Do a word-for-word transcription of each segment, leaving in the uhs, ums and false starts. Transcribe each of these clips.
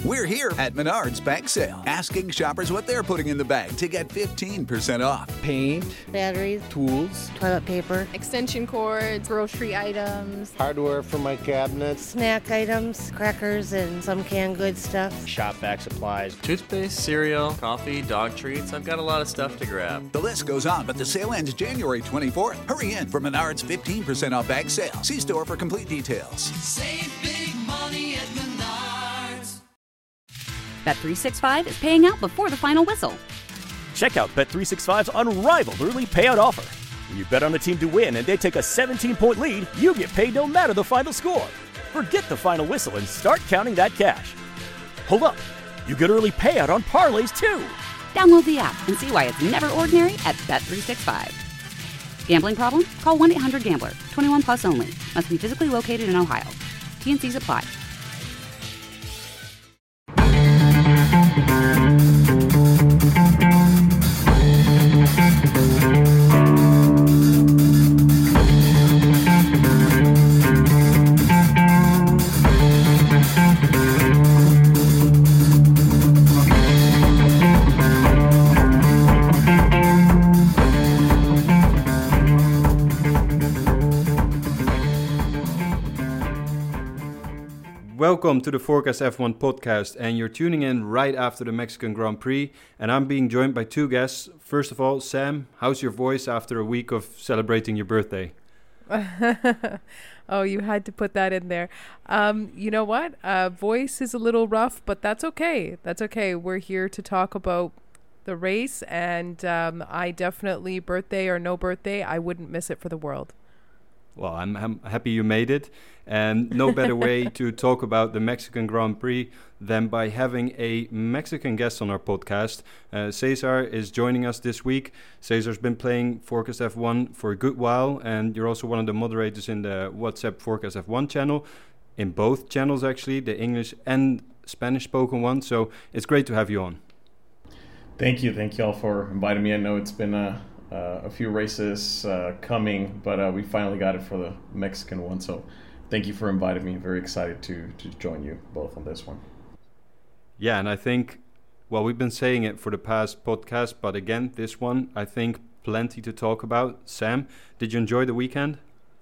We're here at Menards Bag Sale, asking shoppers what they're putting in the bag to get fifteen percent off. Paint, batteries, tools, toilet paper, extension cords, grocery items, hardware for my cabinets, snack items, crackers, and some canned goods stuff, shop vac supplies, toothpaste, cereal, coffee, dog treats. I've got a lot of stuff to grab. The list goes on, but the sale ends January twenty-fourth. Hurry in for Menards fifteen percent off bag sale. See store for complete details. Save big money at Menards. Bet three sixty-five is paying out before the final whistle. Check out Bet three sixty-five's unrivaled early payout offer. When you bet on a team to win and they take a seventeen-point lead, you get paid no matter the final score. Forget the final whistle and start counting that cash. Hold up, you get early payout on parlays too. Download the app and see why it's never ordinary at Bet three sixty-five. Gambling problem? Call one eight hundred gambler. twenty-one plus only. Must be physically located in Ohio. T and Cs apply. Welcome to the Forecast F one podcast, and you're tuning in right after the Mexican Grand Prix, and I'm being joined by two guests. First of all, Sam, how's your voice after a week of celebrating your birthday? Oh, you had to put that in there. Um, you know what? Uh, voice is a little rough, but that's okay. That's okay. We're here to talk about the race, and um, I definitely, birthday or no birthday, I wouldn't miss it for the world. Well, I'm, I'm happy you made it, and no better way to talk about the Mexican Grand Prix than by having a Mexican guest on our podcast. Uh, Cesar is joining us this week. Cesar's been playing Forecast F one for a good while, and you're also one of the moderators in the WhatsApp Forecast F one channel, in both channels actually, the English and Spanish spoken one, so it's great to have you on. Thank you, thank you all for inviting me. I know it's been a Uh, a few races uh, coming, but uh, we finally got it for the Mexican one. So thank you for inviting me. Very excited to to join you both on this one. Yeah, and I think, well, we've been saying it for the past podcast, but again, this one, I think plenty to talk about. Sam, did you enjoy the weekend?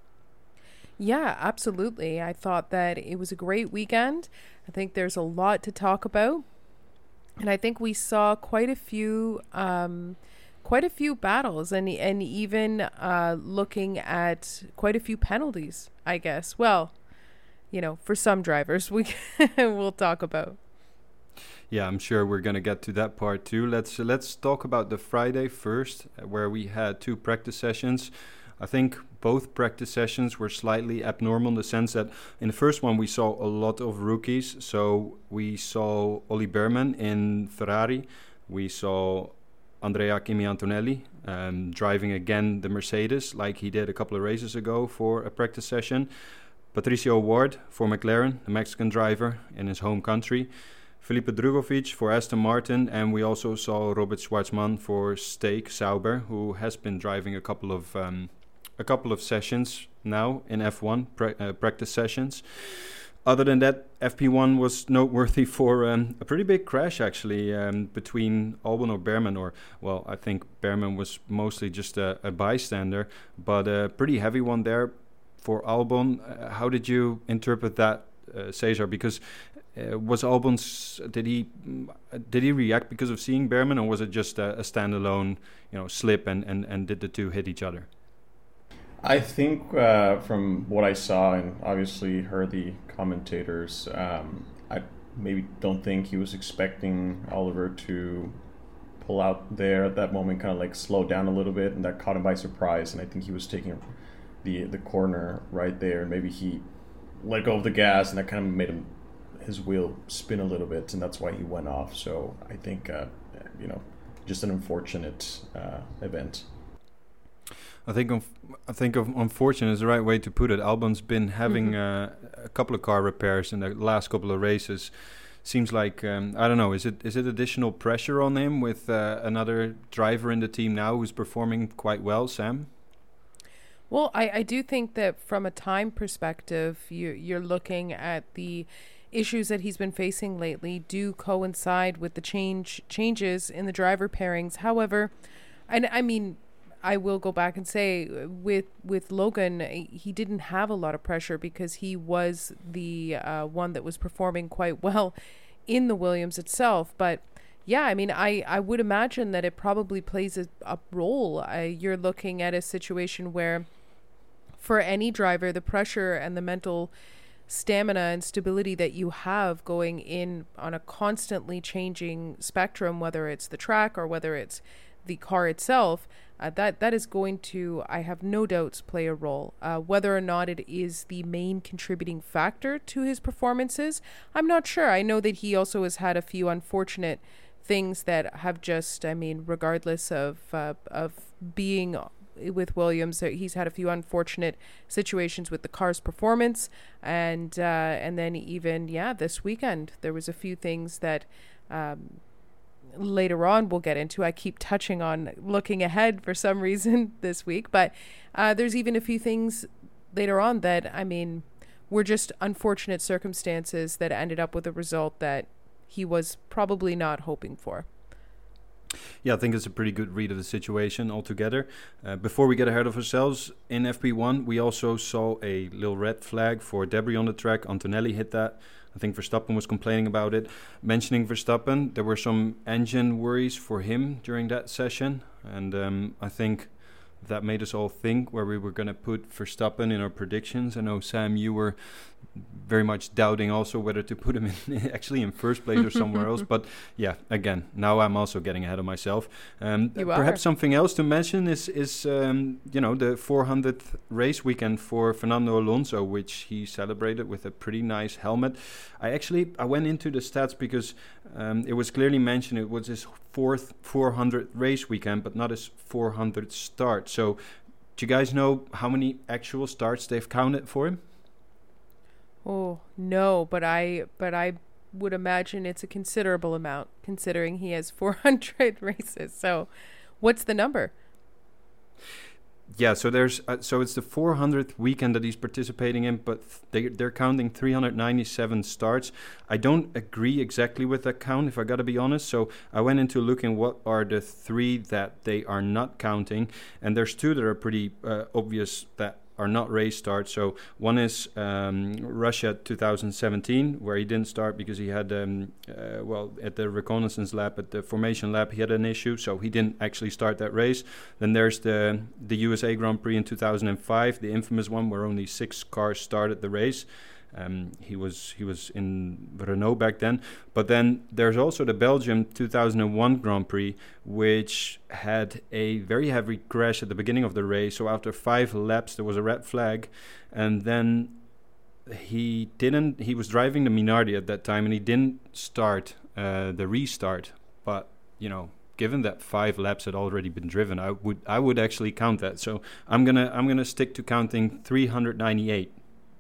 Yeah, absolutely. I thought that it was a great weekend. I think there's a lot to talk about. And I think we saw quite a few... Um, quite a few battles and and even uh, looking at quite a few penalties, I guess. Well, you know, for some drivers we we'll talk about. Yeah, I'm sure we're going to get to that part too. Let's uh, let's talk about the Friday first, uh, where we had two practice sessions. I think both practice sessions were slightly abnormal in the sense that in the first one we saw a lot of rookies. So we saw Ollie Bearman in Ferrari. We saw Andrea Kimi Antonelli um, driving again the Mercedes like he did a couple of races ago for a practice session. Patricio Ward for McLaren, the Mexican driver in his home country. Felipe Drugovich for Aston Martin, and we also saw Robert Schwartzman for Stake Sauber, who has been driving a couple of um, a couple of sessions now in F one pra- uh, practice sessions. Other than that, F P one was noteworthy for um, a pretty big crash, actually, um, between Albon or Bearman, or, well, I think Bearman was mostly just a, a bystander, but a pretty heavy one there for Albon. Uh, how did you interpret that, uh, Cesar? Because uh, was Albon's, did he did he react because of seeing Bearman, or was it just a, a standalone, you know, slip, and, and, and did the two hit each other? I think uh, from what I saw and obviously heard the commentators, um, I maybe don't think he was expecting Oliver to pull out there at that moment, kind of like slow down a little bit, and that caught him by surprise. And I think he was taking the the corner right there, and maybe he let go of the gas, and that kind of made him his wheel spin a little bit, and that's why he went off. So I think uh, you know, just an unfortunate uh, event. I think unf- I think of unfortunate is the right way to put it. Albon's been having mm-hmm. uh, a couple of car repairs in the last couple of races. Seems like um, I don't know. Is it is it additional pressure on him with uh, another driver in the team now who's performing quite well, Sam? Well, I, I do think that from a time perspective, you you're looking at the issues that he's been facing lately do coincide with the change changes in the driver pairings. However, and I mean, I will go back and say with with Logan, he didn't have a lot of pressure because he was the uh, one that was performing quite well in the Williams itself. But yeah, I mean, I, I would imagine that it probably plays a, a role. Uh, you're looking at a situation where for any driver, the pressure and the mental stamina and stability that you have going in on a constantly changing spectrum, whether it's the track or whether it's the car itself, uh, that that is going to, I have no doubts, play a role. Uh, whether or not it is the main contributing factor to his performances, I'm not sure. I know that he also has had a few unfortunate things that have just, I mean, regardless of uh, of being with Williams, he's had a few unfortunate situations with the car's performance, and uh, and then even yeah, this weekend there was a few things that um, later on we'll get into. I keep touching on looking ahead for some reason this week, but uh, there's even a few things later on that, I mean, were just unfortunate circumstances that ended up with a result that he was probably not hoping for. Yeah, I think it's a pretty good read of the situation altogether. Uh, before we get ahead of ourselves, in F P one, we also saw a little red flag for debris on the track. Antonelli hit that. I think Verstappen was complaining about it. Mentioning Verstappen, there were some engine worries for him during that session. And um, I think that made us all think where we were going to put Verstappen in our predictions. I know, Sam, you were very much doubting also whether to put him in actually in first place or somewhere else. But yeah, again, now I'm also getting ahead of myself. Um, you perhaps are. something else to mention is, is um, you know, the four hundredth race weekend for Fernando Alonso, which he celebrated with a pretty nice helmet. I actually, I went into the stats because um, it was clearly mentioned it was his fourth four hundredth race weekend, but not his four hundredth start. So do you guys know how many actual starts they've counted for him? Oh, no, but I but I would imagine it's a considerable amount considering he has four hundred races. So what's the number? Yeah, so there's uh, so it's the four hundredth weekend that he's participating in, but they they're counting three hundred ninety-seven starts. I don't agree exactly with that count, if I got to be honest. So I went into looking what are the three that they are not counting, and there's two that are pretty uh, obvious that are not race starts. So one is um, Russia two thousand seventeen, where he didn't start because he had, um, uh, well, at the reconnaissance lap, at the formation lap, he had an issue, so he didn't actually start that race. Then there's the the U S A Grand Prix in two thousand five, the infamous one where only six cars started the race. Um, he was he was in Renault back then. But then there's also the Belgium two thousand one Grand Prix, which had a very heavy crash at the beginning of the race. So after five laps, there was a red flag. And then he didn't, he was driving the Minardi at that time, and he didn't start uh, the restart. But, you know, given that five laps had already been driven, I would I would actually count that. So I'm gonna I'm gonna stick to counting three hundred ninety-eight.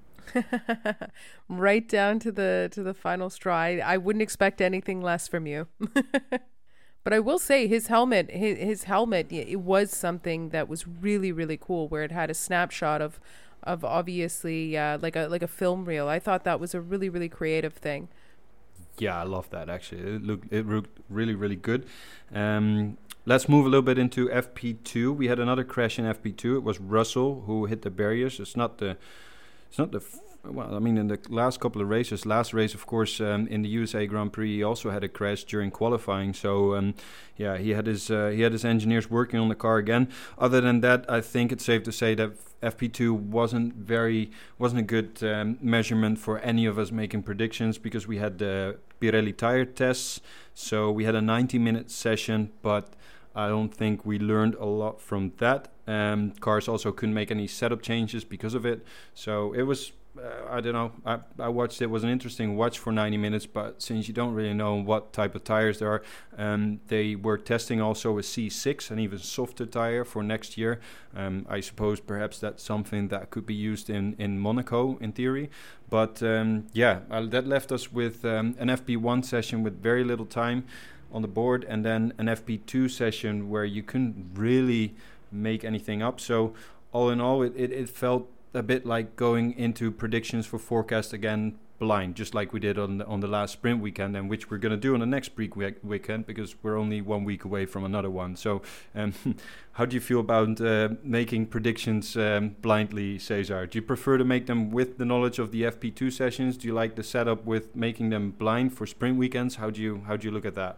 Right down to the to the final straw. I, I wouldn't expect anything less from you. But I will say his helmet, his, his helmet, it was something that was really, really cool, where it had a snapshot of of obviously uh, like a like a film reel. I thought that was a really, really creative thing. Yeah, I love that actually. It looked it looked really, really good. Um, let's move a little bit into F P two. We had another crash in F P two. It was Russell who hit the barriers. It's not the It's not the, f- well, I mean, in the last couple of races, last race, of course, um, in the U S A Grand Prix, he also had a crash during qualifying. So, um, yeah, he had his uh, he had his engineers working on the car again. Other than that, I think it's safe to say that F P two wasn't very, wasn't a good um, measurement for any of us making predictions, because we had the Pirelli tire tests. So we had a ninety minute session, but I don't think we learned a lot from that. Um, cars also couldn't make any setup changes because of it. So it was, uh, I don't know, I, I watched it. It was an interesting watch for ninety minutes, but since you don't really know what type of tires there are, um, they were testing also a C six, an even softer tire for next year. Um, I suppose perhaps that's something that could be used in, in Monaco in theory. But um, yeah, uh, that left us with um, an F P one session with very little time on the board, and then an F P two session where you couldn't really make anything up. So all in all, it, it, it felt a bit like going into predictions for forecast again blind, just like we did on the, on the last sprint weekend, and which we're going to do on the next sprint week- weekend because we're only one week away from another one. So um, how do you feel about uh, making predictions um, blindly, Cesar? Do you prefer to make them with the knowledge of the F P two sessions? Do you like the setup with making them blind for sprint weekends? How do you how do you look at that?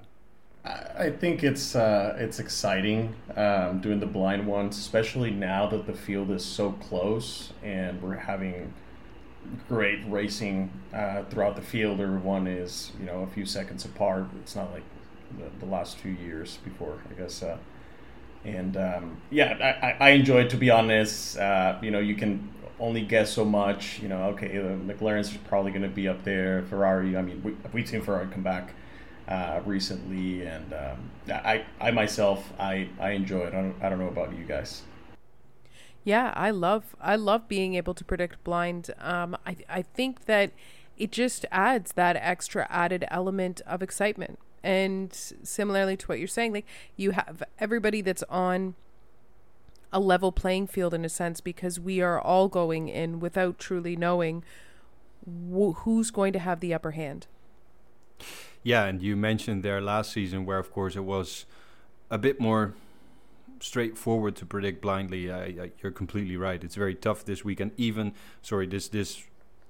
I think it's uh, it's exciting um, doing the blind ones, especially now that the field is so close and we're having great racing uh, throughout the field. Everyone is, you know, a few seconds apart. It's not like the, the last few years before, I guess. Uh, and um, yeah, I, I enjoy it, to be honest. Uh, you know, you can only guess so much. You know, okay, the McLaren's probably going to be up there. Ferrari, I mean, we, we've seen Ferrari come back uh, recently, and um, I, I myself, I, I enjoy it. I don't, I don't know about you guys. Yeah, I love I love being able to predict blind. Um, I I think that it just adds that extra added element of excitement. And similarly to what you're saying, like you have everybody that's on a level playing field in a sense, because we are all going in without truly knowing wh- who's going to have the upper hand. Yeah, and you mentioned there last season where, of course, it was a bit more straightforward to predict blindly. I, I, you're completely right. It's very tough this weekend, even sorry this this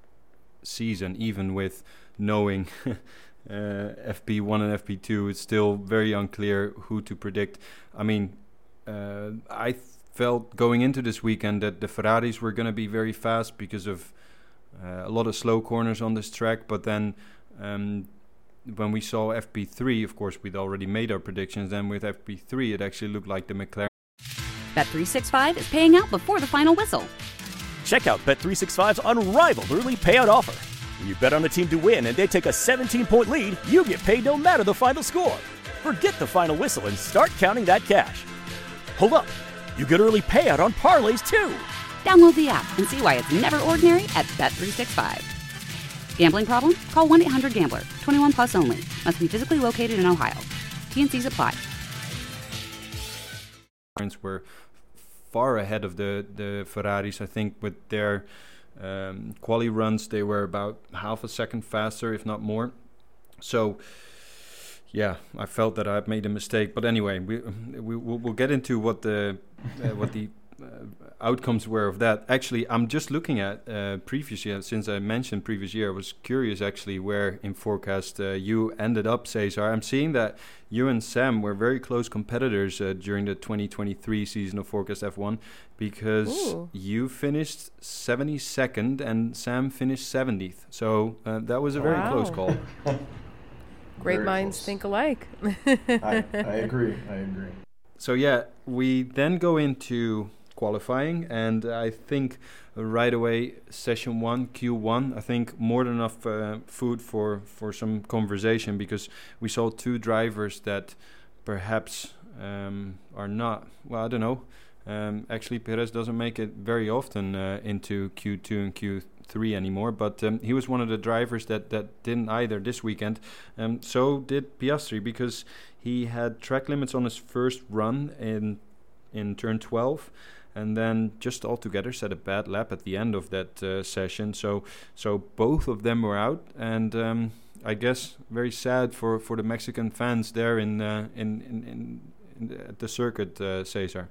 season, even with knowing uh, F P one and F P two, it's still very unclear who to predict. I mean, uh, I felt going into this weekend that the Ferraris were going to be very fast because of uh, a lot of slow corners on this track, but then um, when we saw F P three, of course, we'd already made our predictions. Then with F P three, it actually looked like the McLaren. Bet three sixty-five is paying out before the final whistle. Check out Bet three sixty-five's unrivaled early payout offer. When you bet on a team to win and they take a seventeen-point lead, you get paid no matter the final score. Forget the final whistle and start counting that cash. Hold up, you get early payout on parlays too. Download the app and see why it's never ordinary at Bet three sixty-five. Gambling problem? Call one eight hundred gambler. twenty-one plus only. Must be physically located in Ohio. T N Cs apply. Were far ahead of the, the Ferraris. I think with their um, quali runs, they were about half a second faster, if not more. So, yeah, I felt that I had made a mistake. But anyway, we, we we'll, we'll get into what the uh, what the uh, outcomes were of that. Actually, I'm just looking at uh, previous year. Since I mentioned previous year, I was curious actually where in forecast uh, you ended up, Cesar. I'm seeing that you and Sam were very close competitors uh, during the twenty twenty-three season of Forecast F one, because Ooh. you finished seventy-second and Sam finished seventieth. So uh, that was a very wow. close call. Great very minds close. think alike. I, I agree. I agree. So yeah, we then go into qualifying, and I think right away session one, Q one, I think more than enough uh, food for for some conversation, because we saw two drivers that perhaps um, are not, well, I don't know, um, actually Perez doesn't make it very often uh, into Q two and Q three anymore, but um, he was one of the drivers that, that didn't either this weekend. Um, so did Piastri, because he had track limits on his first run in in turn twelve, and then just altogether set a bad lap at the end of that uh, session. So so both of them were out, and um, I guess very sad for, for the Mexican fans there in uh, in, in, in, in the, at the circuit, uh, Cesar.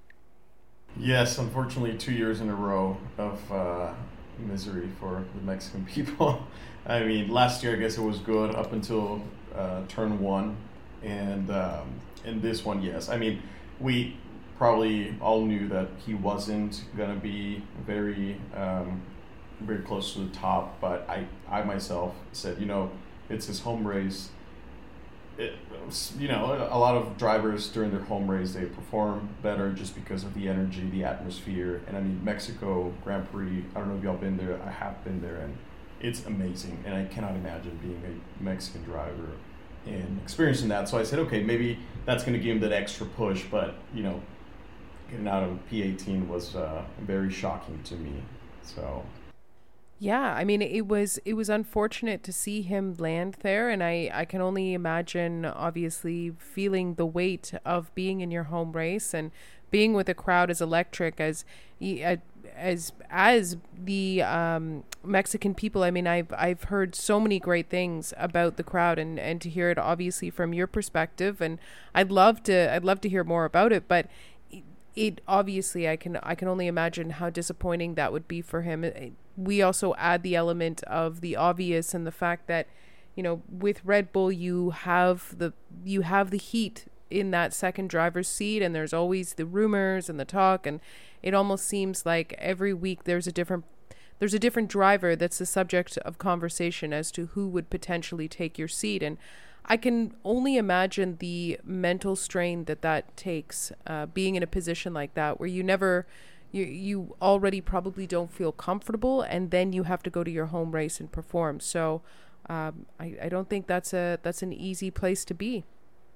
Yes, unfortunately, two years in a row of uh, misery for the Mexican people. I mean, last year I guess it was good up until uh, turn one, and um, in this one, yes. I mean, we probably all knew that he wasn't going to be very um, very close to the top, but I, I myself said, you know, it's his home race. It, you know, a lot of drivers during their home race, they perform better just because of the energy, the atmosphere. And I mean, Mexico Grand Prix, I don't know if y'all been there, I have been there, and it's amazing. And I cannot imagine being a Mexican driver and experiencing that. So I said, okay, maybe that's going to give him that extra push, but, you know, getting out of P eighteen was uh, very shocking to me. So yeah, I mean, it was it was unfortunate to see him land there, and I, I can only imagine, obviously, feeling the weight of being in your home race and being with a crowd as electric as he, uh, as as the um, Mexican people, I mean, I've I've heard so many great things about the crowd, and, and to hear it obviously from your perspective, and I'd love to I'd love to hear more about it. But it, it obviously I can I can only imagine how disappointing that would be for him. We also add the element of the obvious and the fact that, you know, with Red Bull you have the you have the heat in that second driver's seat, and there's always the rumors and the talk, and it almost seems like every week there's a different there's a different driver that's the subject of conversation as to who would potentially take your seat. And I can only imagine the mental strain that that takes, uh, being in a position like that where you never you you already probably don't feel comfortable, and then you have to go to your home race and perform. So um, I, I don't think that's a that's an easy place to be.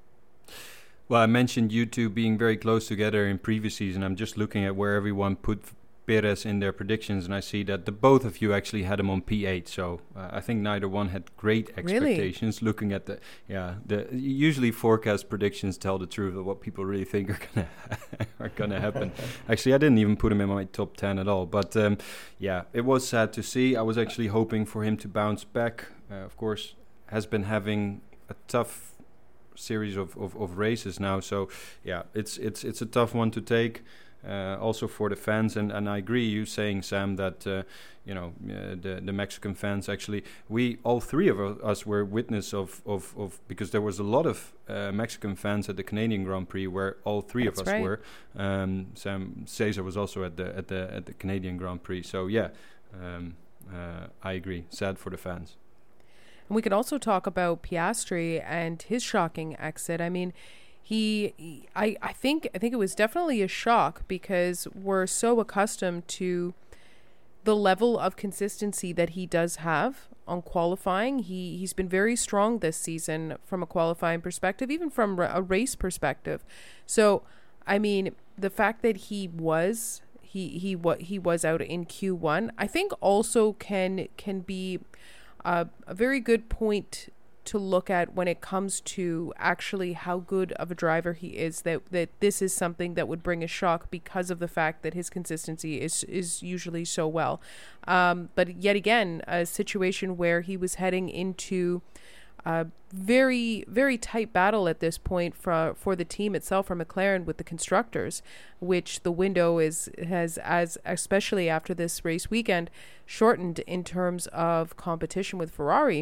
Well, I mentioned you two being very close together in previous season. I'm just looking at where everyone put Perez in their predictions, and I see that the both of you actually had him on P eight. So uh, I think neither one had great expectations. Really? Looking at the yeah, the usually forecast predictions tell the truth of what people really think are gonna are gonna happen. Actually, I didn't even put him in my top ten at all. But um, yeah, it was sad to see. I was actually hoping for him to bounce back. Uh, of course, has been having a tough series of, of, of races now, so yeah, it's it's it's a tough one to take, uh, also for the fans, and, and I agree you saying, Sam, that uh, you know uh, the the Mexican fans, actually we all three of us were witness of, of, of because there was a lot of uh, Mexican fans at the Canadian Grand Prix where all three That's of us right. were. Um, Sam Cesar was also at the at the at the Canadian Grand Prix, so yeah, um, uh, I agree, sad for the fans. And we could also talk about Piastri and his shocking exit. I mean, he, he, I, I think, I think it was definitely a shock because we're so accustomed to the level of consistency that he does have on qualifying. He, he's been very strong this season from a qualifying perspective, even from a race perspective. So, I mean, the fact that he was, he, he, what he was out in Q one, I think also can, can be Uh, a very good point to look at when it comes to actually how good of a driver he is, that that this is something that would bring a shock because of the fact that his consistency is is usually so well. Um, but yet again, a situation where he was heading into a very, very tight battle at this point for for the team itself, for McLaren, with the constructors, which the window is has, as especially after this race weekend, shortened in terms of competition with Ferrari.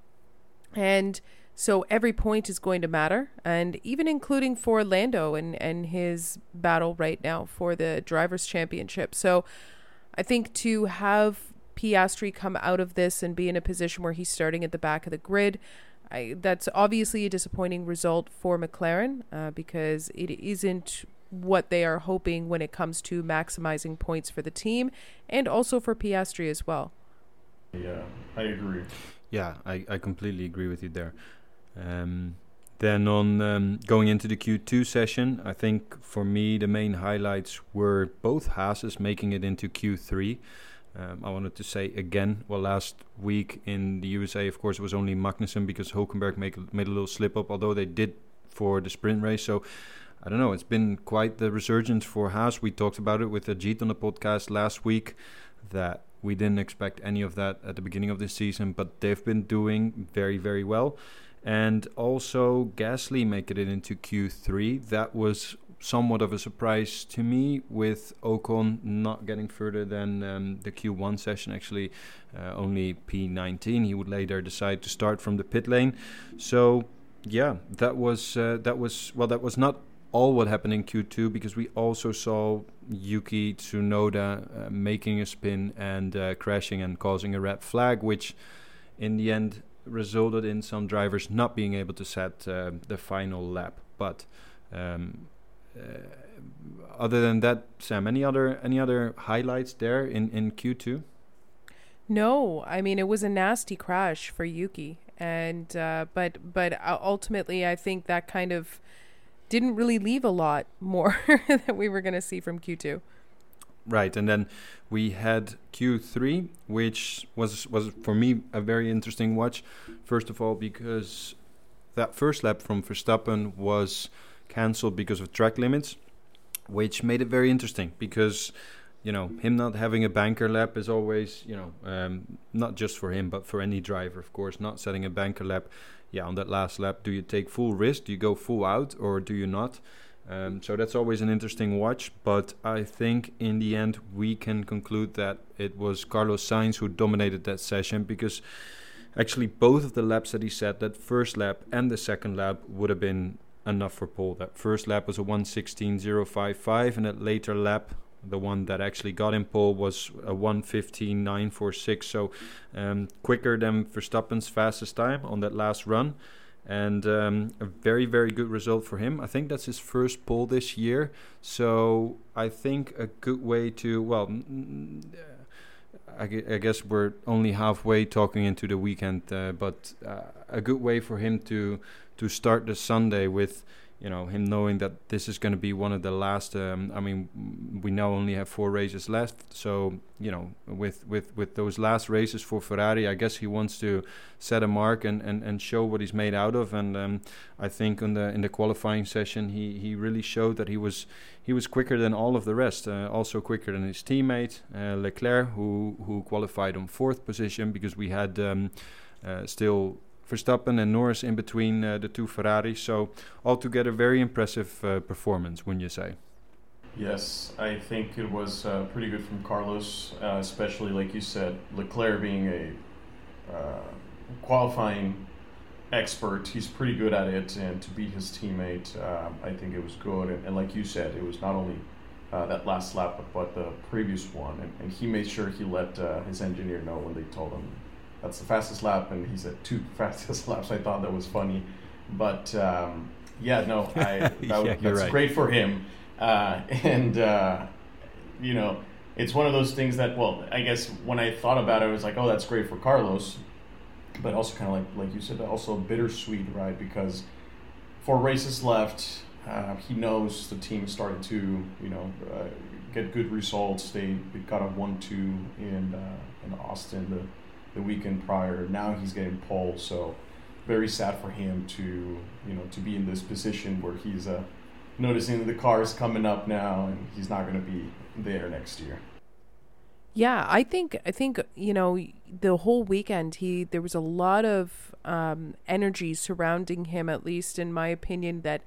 And so every point is going to matter, and even including for Lando and, and his battle right now for the Drivers' Championship. So I think to have Piastri come out of this and be in a position where he's starting at the back of the grid, I, that's obviously a disappointing result for McLaren uh, because it isn't what they are hoping when it comes to maximizing points for the team, and also for Piastri as well. Yeah, I agree. Yeah, I, I completely agree with you there. Um, then on um, going into the Q two session, I think for me the main highlights were both Haases making it into Q three. Um, I wanted to say again, well, last week in the U S A, of course, it was only Magnussen because Hülkenberg made, made a little slip up, although they did for the sprint race. So I don't know, it's been quite the resurgence for Haas. We talked about it with Ajit on the podcast last week, that we didn't expect any of that at the beginning of this season, but they've been doing very, very well. And also Gasly making it into Q three. That was somewhat of a surprise to me, with Ocon not getting further than um, the Q one session, actually uh, only P nineteen. He would later decide to start from the pit lane. So yeah, that was uh, that was well that was not all what happened in Q two, because we also saw Yuki Tsunoda uh, making a spin and uh, crashing and causing a red flag, which in the end resulted in some drivers not being able to set uh, the final lap. But um, uh, other than that, Sam, any other any other highlights there in, in Q two? No, I mean, it was a nasty crash for Yuki, and uh, but but ultimately, I think that kind of didn't really leave a lot more that we were going to see from Q two. Right, and then we had Q three, which was was for me a very interesting watch. First of all, because that first lap from Verstappen was cancelled because of track limits, which made it very interesting, because you know, him not having a banker lap is always, you know, um, not just for him, but for any driver, of course, not setting a banker lap. Yeah, on that last lap, do you take full risk? Do you go full out or do you not? Um, so that's always an interesting watch. But I think in the end, we can conclude that it was Carlos Sainz who dominated that session, because actually both of the laps that he set, that first lap and the second lap, would have been enough for pole. That first lap was a one sixteen point oh five five, and that later lap, the one that actually got him pole, was a one fifteen point nine four six. So um, quicker than Verstappen's fastest time on that last run. And um, a very, very good result for him. I think that's his first pole this year. So I think a good way to, well, I, I guess we're only halfway talking into the weekend, uh, but uh, a good way for him to to start the Sunday with, you know, him knowing that this is going to be one of the last. Um, I mean, we now only have four races left, so you know, with with with those last races for Ferrari, I guess he wants to set a mark and, and, and show what he's made out of. And um, I think in the in the qualifying session, he, he really showed that he was he was quicker than all of the rest. Uh, also quicker than his teammate uh, Leclerc, who who qualified on fourth position, because we had um, uh, still Verstappen and Norris in between uh, the two Ferraris. So altogether, very impressive uh, performance, wouldn't you say? Yes, I think it was uh, pretty good from Carlos, uh, especially like you said, Leclerc being a uh, qualifying expert. He's pretty good at it, and to beat his teammate, uh, I think it was good. And, and like you said, it was not only uh, that last lap, but, but the previous one. And, and he made sure he let uh, his engineer know when they told him that's the fastest lap, and he said two fastest laps. I thought that was funny, but um, yeah, no, I that yeah, would, that's right. great for him. Uh, and uh, you know, it's one of those things that, well, I guess when I thought about it, I was like, oh, that's great for Carlos, but also kind of like like you said, also bittersweet, right? Because four races left, uh, he knows the team started to, you know, uh, get good results. They, they got a one two in uh, in Austin the the weekend prior. Now he's getting pole, so very sad for him to, you know, to be in this position where he's uh, noticing the cars coming up now, and he's not going to be there next year. Yeah, I think I think you know, the whole weekend he there was a lot of um, energy surrounding him, at least in my opinion, that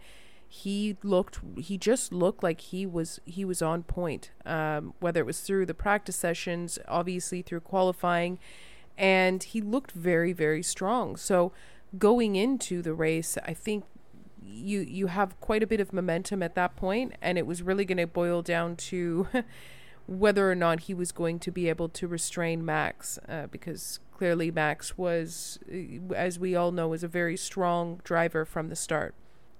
he looked he just looked like he was he was on point. Um, whether it was through the practice sessions, obviously through qualifying, and he looked very, very strong. So going into the race, I think you you have quite a bit of momentum at that point, and it was really going to boil down to whether or not he was going to be able to restrain Max, uh, because clearly Max was, as we all know, is a very strong driver from the start.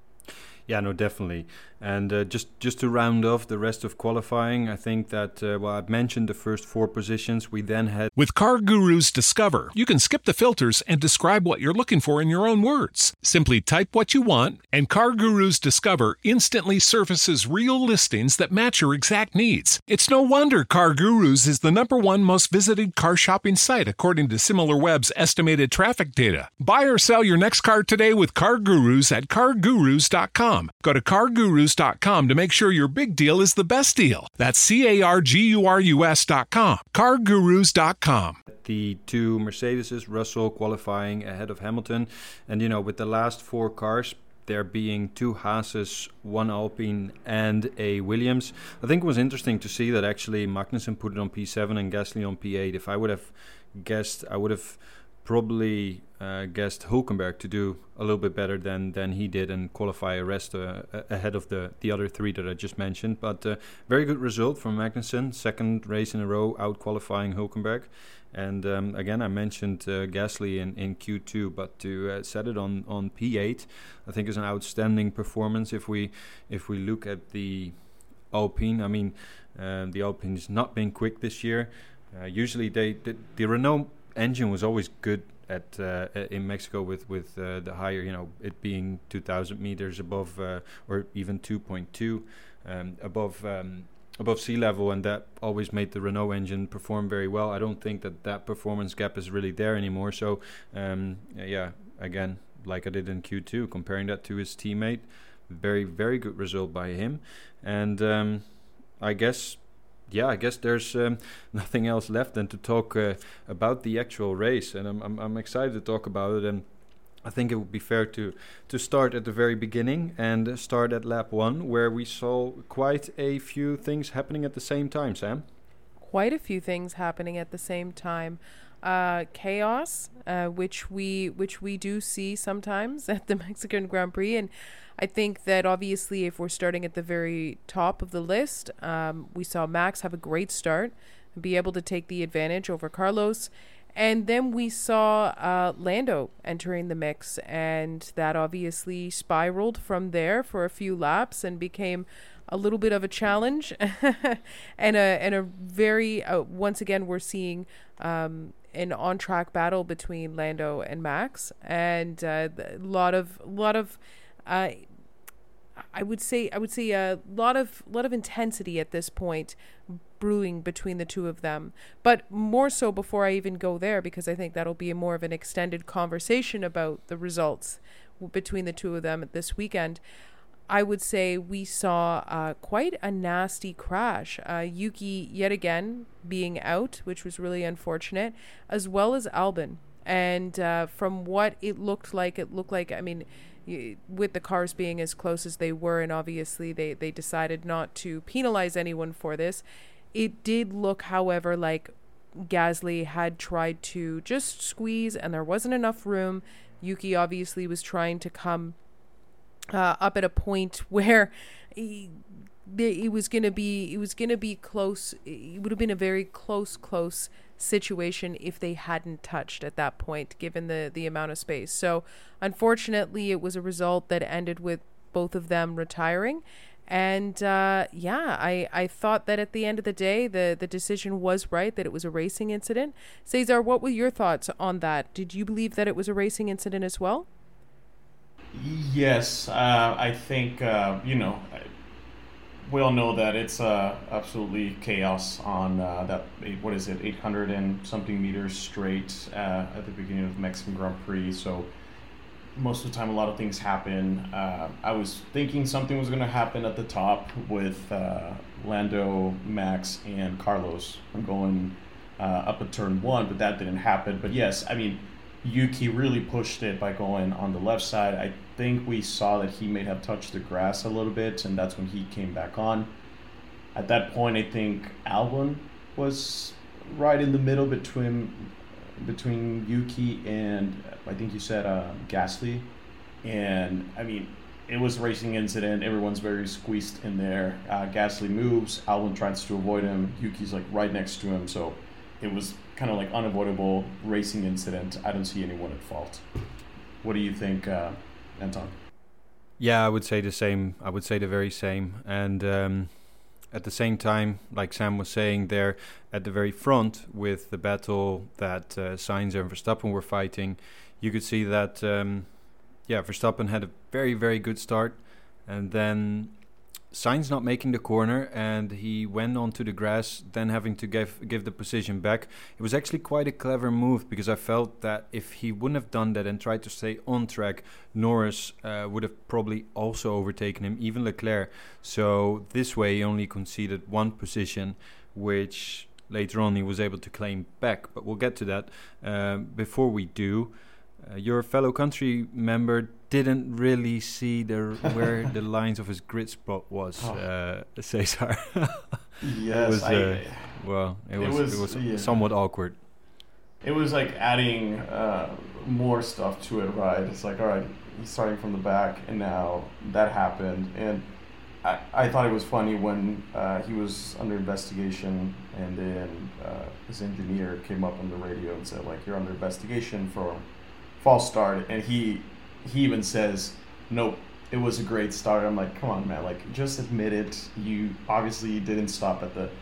Yeah, no, definitely. And uh, just, just to round off the rest of qualifying, I think that, uh, well, I've mentioned the first four positions. We then had... With CarGurus Discover, you can skip the filters and describe what you're looking for in your own words. Simply type what you want, and CarGurus Discover instantly surfaces real listings that match your exact needs. It's no wonder CarGurus is the number one most visited car shopping site according to SimilarWeb's estimated traffic data. Buy or sell your next car today with CarGurus at car gurus dot com. Go to car gurus dot com to make sure your big deal is the best deal. That's C A R G U R U S dot com. car gurus dot com. The two Mercedeses, Russell qualifying ahead of Hamilton. And, you know, with the last four cars, there being two Haases, one Alpine, and a Williams, I think it was interesting to see that actually Magnussen put it on P seven and Gasly on P eight. If I would have guessed, I would have probably uh, guessed Hülkenberg to do a little bit better than, than he did and qualify a rest uh, ahead of the, the other three that I just mentioned. But uh, very good result from Magnussen, second race in a row out qualifying Hülkenberg. And um, again, I mentioned uh, Gasly in, in Q two, but to uh, set it on, on P eight, I think is an outstanding performance. If we if we look at the Alpine, I mean, uh, the Alpine has not been quick this year. Uh, usually, they the, the Renault engine was always good at uh, in Mexico with with uh, the higher, you know, it being two thousand meters above uh, or even two point two um, above um, above sea level, and that always made the Renault engine perform very well. I don't think that that performance gap is really there anymore. So um, yeah, again, like I did in Q two, comparing that to his teammate, very very good result by him. And um, I guess yeah, I guess there's um, nothing else left than to talk uh, about the actual race, and I'm, I'm I'm excited to talk about it. And I think it would be fair to to start at the very beginning and start at lap one, where we saw quite a few things happening at the same time. Sam, quite a few things happening at the same time. Uh, chaos, uh, which we which we do see sometimes at the Mexican Grand Prix, and I think that obviously if we're starting at the very top of the list, um, we saw Max have a great start and be able to take the advantage over Carlos, and then we saw uh, Lando entering the mix, and that obviously spiraled from there for a few laps and became a little bit of a challenge, and a and a very uh, once again we're seeing. Um, an on-track battle between Lando and Max, and a uh, lot of lot of uh, I would say I would say a lot of lot of intensity at this point brewing between the two of them. But more so before I even go there, because I think that'll be a more of an extended conversation about the results between the two of them this weekend. I would say we saw uh, quite a nasty crash. Uh, Yuki, yet again, being out, which was really unfortunate, as well as Albon. And uh, from what it looked like, it looked like, I mean, y- with the cars being as close as they were, and obviously they, they decided not to penalize anyone for this, it did look, however, like Gasly had tried to just squeeze, and there wasn't enough room. Yuki obviously was trying to come Uh, up at a point where he, it was gonna be, it was gonna be close. It would have been a very close, close situation if they hadn't touched at that point, given the the amount of space. So, unfortunately, it was a result that ended with both of them retiring. And uh, yeah, I, I thought that at the end of the day, the the decision was right, that it was a racing incident. Cesar, what were your thoughts on that? Did you believe that it was a racing incident as well? Yes, uh, I think, uh, you know, we all know that it's uh, absolutely chaos on uh, that, what is it, eight hundred and something meters straight uh, at the beginning of the Mexican Grand Prix. So most of the time, a lot of things happen. Uh, I was thinking something was going to happen at the top with uh, Lando, Max, and Carlos. I'm going uh, up at turn one, but that didn't happen. But yes, I mean, Yuki really pushed it by going on the left side. I think we saw that he may have touched the grass a little bit, and that's when he came back on. At that point, I think Albon was right in the middle between between Yuki and I think you said uh, Gasly. And I mean, it was a racing incident. Everyone's very squeezed in there. Uh, Gasly moves. Albon tries to avoid him. Yuki's like right next to him. So it was kind of like unavoidable racing incident. I don't see anyone at fault. What do you think, uh, Anton? Yeah, I would say the same. I would say the very same. And um, at the same time, like Sam was saying there, at the very front with the battle that uh, Sainz and Verstappen were fighting, you could see that, um, yeah, Verstappen had a very, very good start. And then Sainz not making the corner, and he went onto the grass, then having to give give the position back. It was actually quite a clever move, because I felt that if he wouldn't have done that and tried to stay on track, Norris uh, would have probably also overtaken him, even Leclerc. So this way he only conceded one position, which later on he was able to claim back. But we'll get to that. Uh, before we do, uh, your fellow country member didn't really see the where the lines of his grid spot was, uh, Cesar. Yes, it was, I, uh, well, it, it was was, it was yeah. somewhat awkward. It was like adding uh, more stuff to it, right? It's like, all right, he's starting from the back, and now that happened, and I, I thought it was funny when uh, he was under investigation, and then uh, his engineer came up on the radio and said, like, you're under investigation for false start, and he he even says, nope, it was a great start. I'm like, come on, man, like, just admit it. You obviously didn't stop at the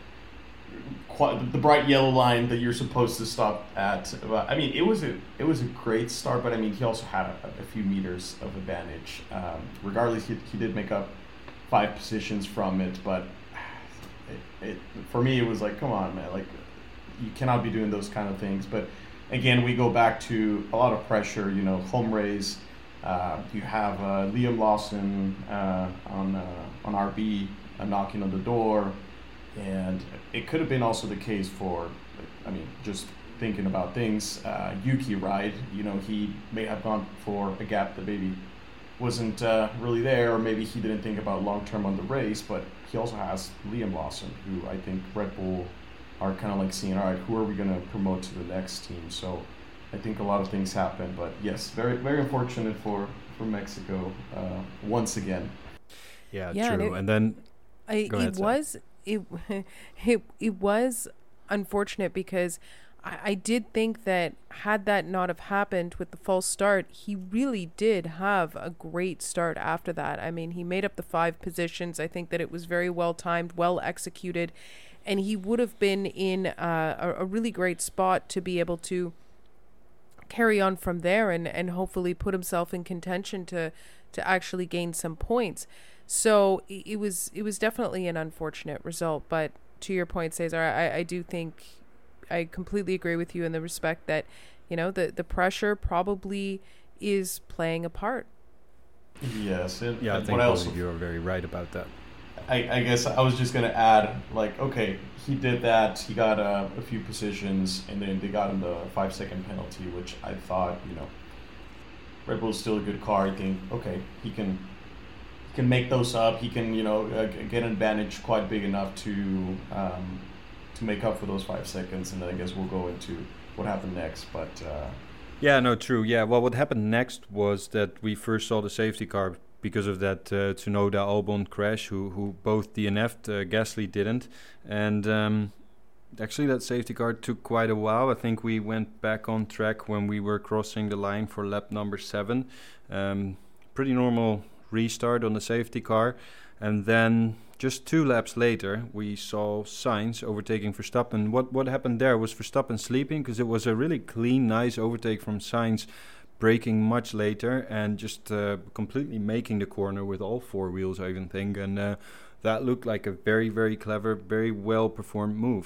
the bright yellow line that you're supposed to stop at. I mean, it was a it was a great start, but I mean, he also had a, a few meters of advantage. Um, regardless, he, he did make up five positions from it, but it, it, for me, it was like, come on, man, like, you cannot be doing those kind of things. But again, we go back to a lot of pressure, you know, home race. Uh, you have uh, Liam Lawson uh, on uh, on R B uh, knocking on the door. And it could have been also the case for, I mean, just thinking about things, uh, Yuki, right? You know, he may have gone for a gap that maybe wasn't uh, really there, or maybe he didn't think about long-term on the race, but he also has Liam Lawson, who I think Red Bull are kind of like seeing, all right, who are we going to promote to the next team? So I think a lot of things happen, but yes, very, very unfortunate for, for Mexico uh, once again. Yeah, Yeah, and true. it- And then I, Go ahead, it Sam. was it, it it was unfortunate because I, I did think that had that not have happened with the false start, he really did have a great start after that. I mean, he made up the five positions. I think that it was very well timed, well executed, and he would have been in uh, a, a really great spot to be able to carry on from there and, and hopefully put himself in contention to to actually gain some points. So it, it was it was definitely an unfortunate result. But to your point, Cesar, I, I do think I completely agree with you in the respect that, you know, the, the pressure probably is playing a part. Yes. And, yeah, I and think what both else? of you are very right about that. I, I guess I was just going to add, like, okay, he did that, he got uh, a few positions, and then they got him the five-second penalty, which I thought, you know, Red Bull's still a good car. I think, okay, he can he can make those up. He can, you know, uh, get an advantage quite big enough to um, to make up for those five seconds, and then I guess we'll go into what happened next. But uh, Yeah, no, true. Yeah, well, what happened next was that we first saw the safety car because of that uh, Tsunoda Albon crash, who who both D N F'd, uh, Gasly didn't, and um, actually that safety car took quite a while. I think we went back on track when we were crossing the line for lap number seven. Um, pretty normal restart on the safety car, and then just two laps later we saw Sainz overtaking Verstappen. What what happened there was Verstappen sleeping, because it was a really clean, nice overtake from Sainz, braking much later and just uh, completely making the corner with all four wheels, I even think, and uh, that looked like a very, very clever, very well performed move.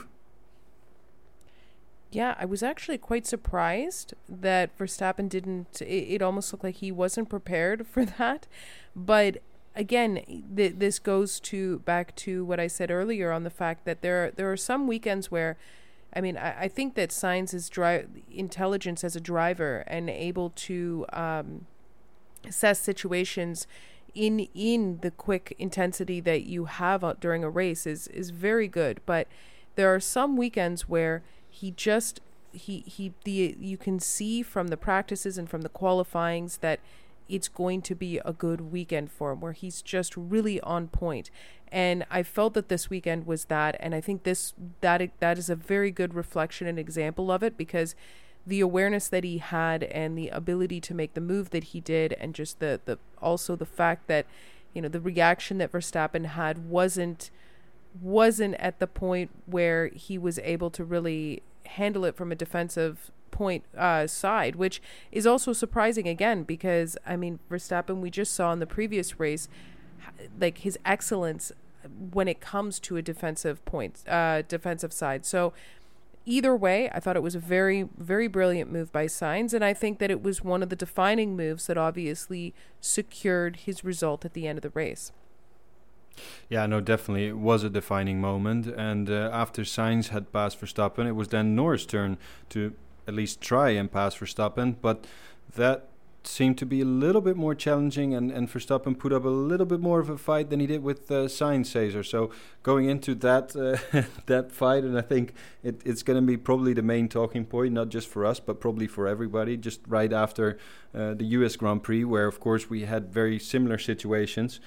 Yeah, I was actually quite surprised that Verstappen didn't, it, it almost looked like he wasn't prepared for that. But again, th- this goes to back to what I said earlier on the fact that there, there are some weekends where, I mean, I, I think that Sainz's dri- intelligence as a driver and able to um, assess situations in in the quick intensity that you have uh, during a race is, is very good. But there are some weekends where he just he he the you can see from the practices and from the qualifyings that it's going to be a good weekend for him, where he's just really on point. And I felt that this weekend was that, and I think this that that is a very good reflection and example of it, because the awareness that he had and the ability to make the move that he did, and just the the also the fact that, you know, the reaction that Verstappen had wasn't wasn't at the point where he was able to really handle it from a defensive point uh, side, which is also surprising again, because, I mean, Verstappen, we just saw in the previous race, like his excellence when it comes to a defensive point, uh, defensive side. So either way, I thought it was a very, very brilliant move by Sainz, and I think that it was one of the defining moves that obviously secured his result at the end of the race. Yeah, no, definitely. It was a defining moment. And uh, after Sainz had passed Verstappen, it was then Norris' turn to at least try and pass Verstappen. But that seemed to be a little bit more challenging, and, and Verstappen put up a little bit more of a fight than he did with uh, Sainz, Cesar. So going into that uh, that fight, and I think it, it's going to be probably the main talking point, not just for us, but probably for everybody, just right after uh, the U S Grand Prix, where, of course, we had very similar situations.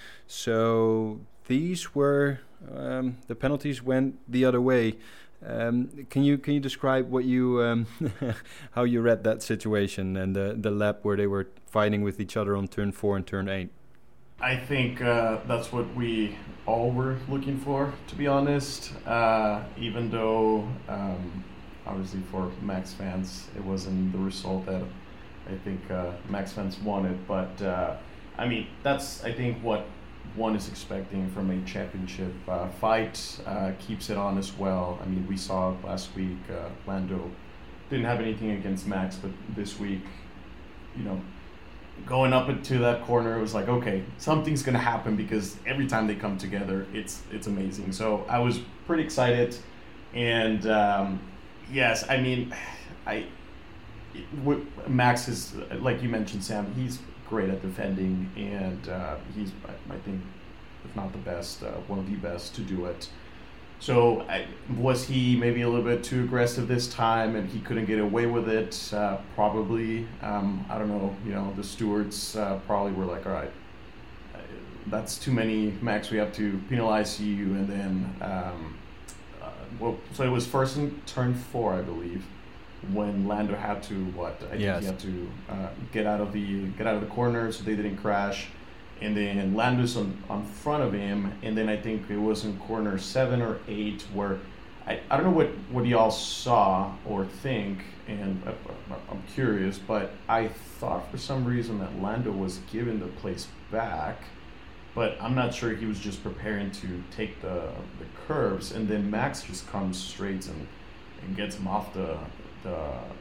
So these were, um, the penalties went the other way. Um, can you can you describe what you um, how you read that situation and the the lap where they were fighting with each other on turn four and turn eight? I think uh, that's what we all were looking for, to be honest. Uh, even though, um, obviously, for Max fans, it wasn't the result that I think uh, Max fans wanted. But uh, I mean, that's I think what one is expecting from a championship uh, fight. Uh, keeps it on as well. I mean, we saw last week uh, Lando didn't have anything against Max, but this week, you know, going up into that corner, it was like, okay, something's gonna happen because every time they come together, it's it's amazing. So I was pretty excited, and um, yes, I mean, I w- Max is, like you mentioned, Sam. He's great at defending, and uh, he's I, I think if not the best, uh, one of the best to do it. So I, was he maybe a little bit too aggressive this time, and he couldn't get away with it? Uh, probably. Um, I don't know. You know, the stewards uh, probably were like, all right, uh, that's too many, Max. We have to penalize you. And then, um, uh, well, so it was first in turn four, I believe, when Lando had to what? I yes. think he had to uh, get out of the get out of the corner so they didn't crash. And then Lando's on, on front of him, and then I think it was in corner seven or eight where I, I don't know what, what y'all saw or think, and I, I'm curious, but I thought for some reason that Lando was giving the place back, but I'm not sure he was just preparing to take the the curves, and then Max just comes straight and, and gets him off the the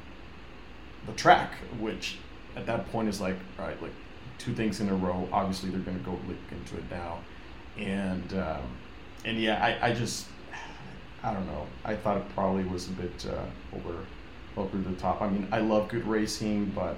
the track, which at that point is like, all right, like, two things in a row. Obviously, they're going to go look into it now, and um, and yeah, I, I just I don't know. I thought it probably was a bit uh, over over the top. I mean, I love good racing, but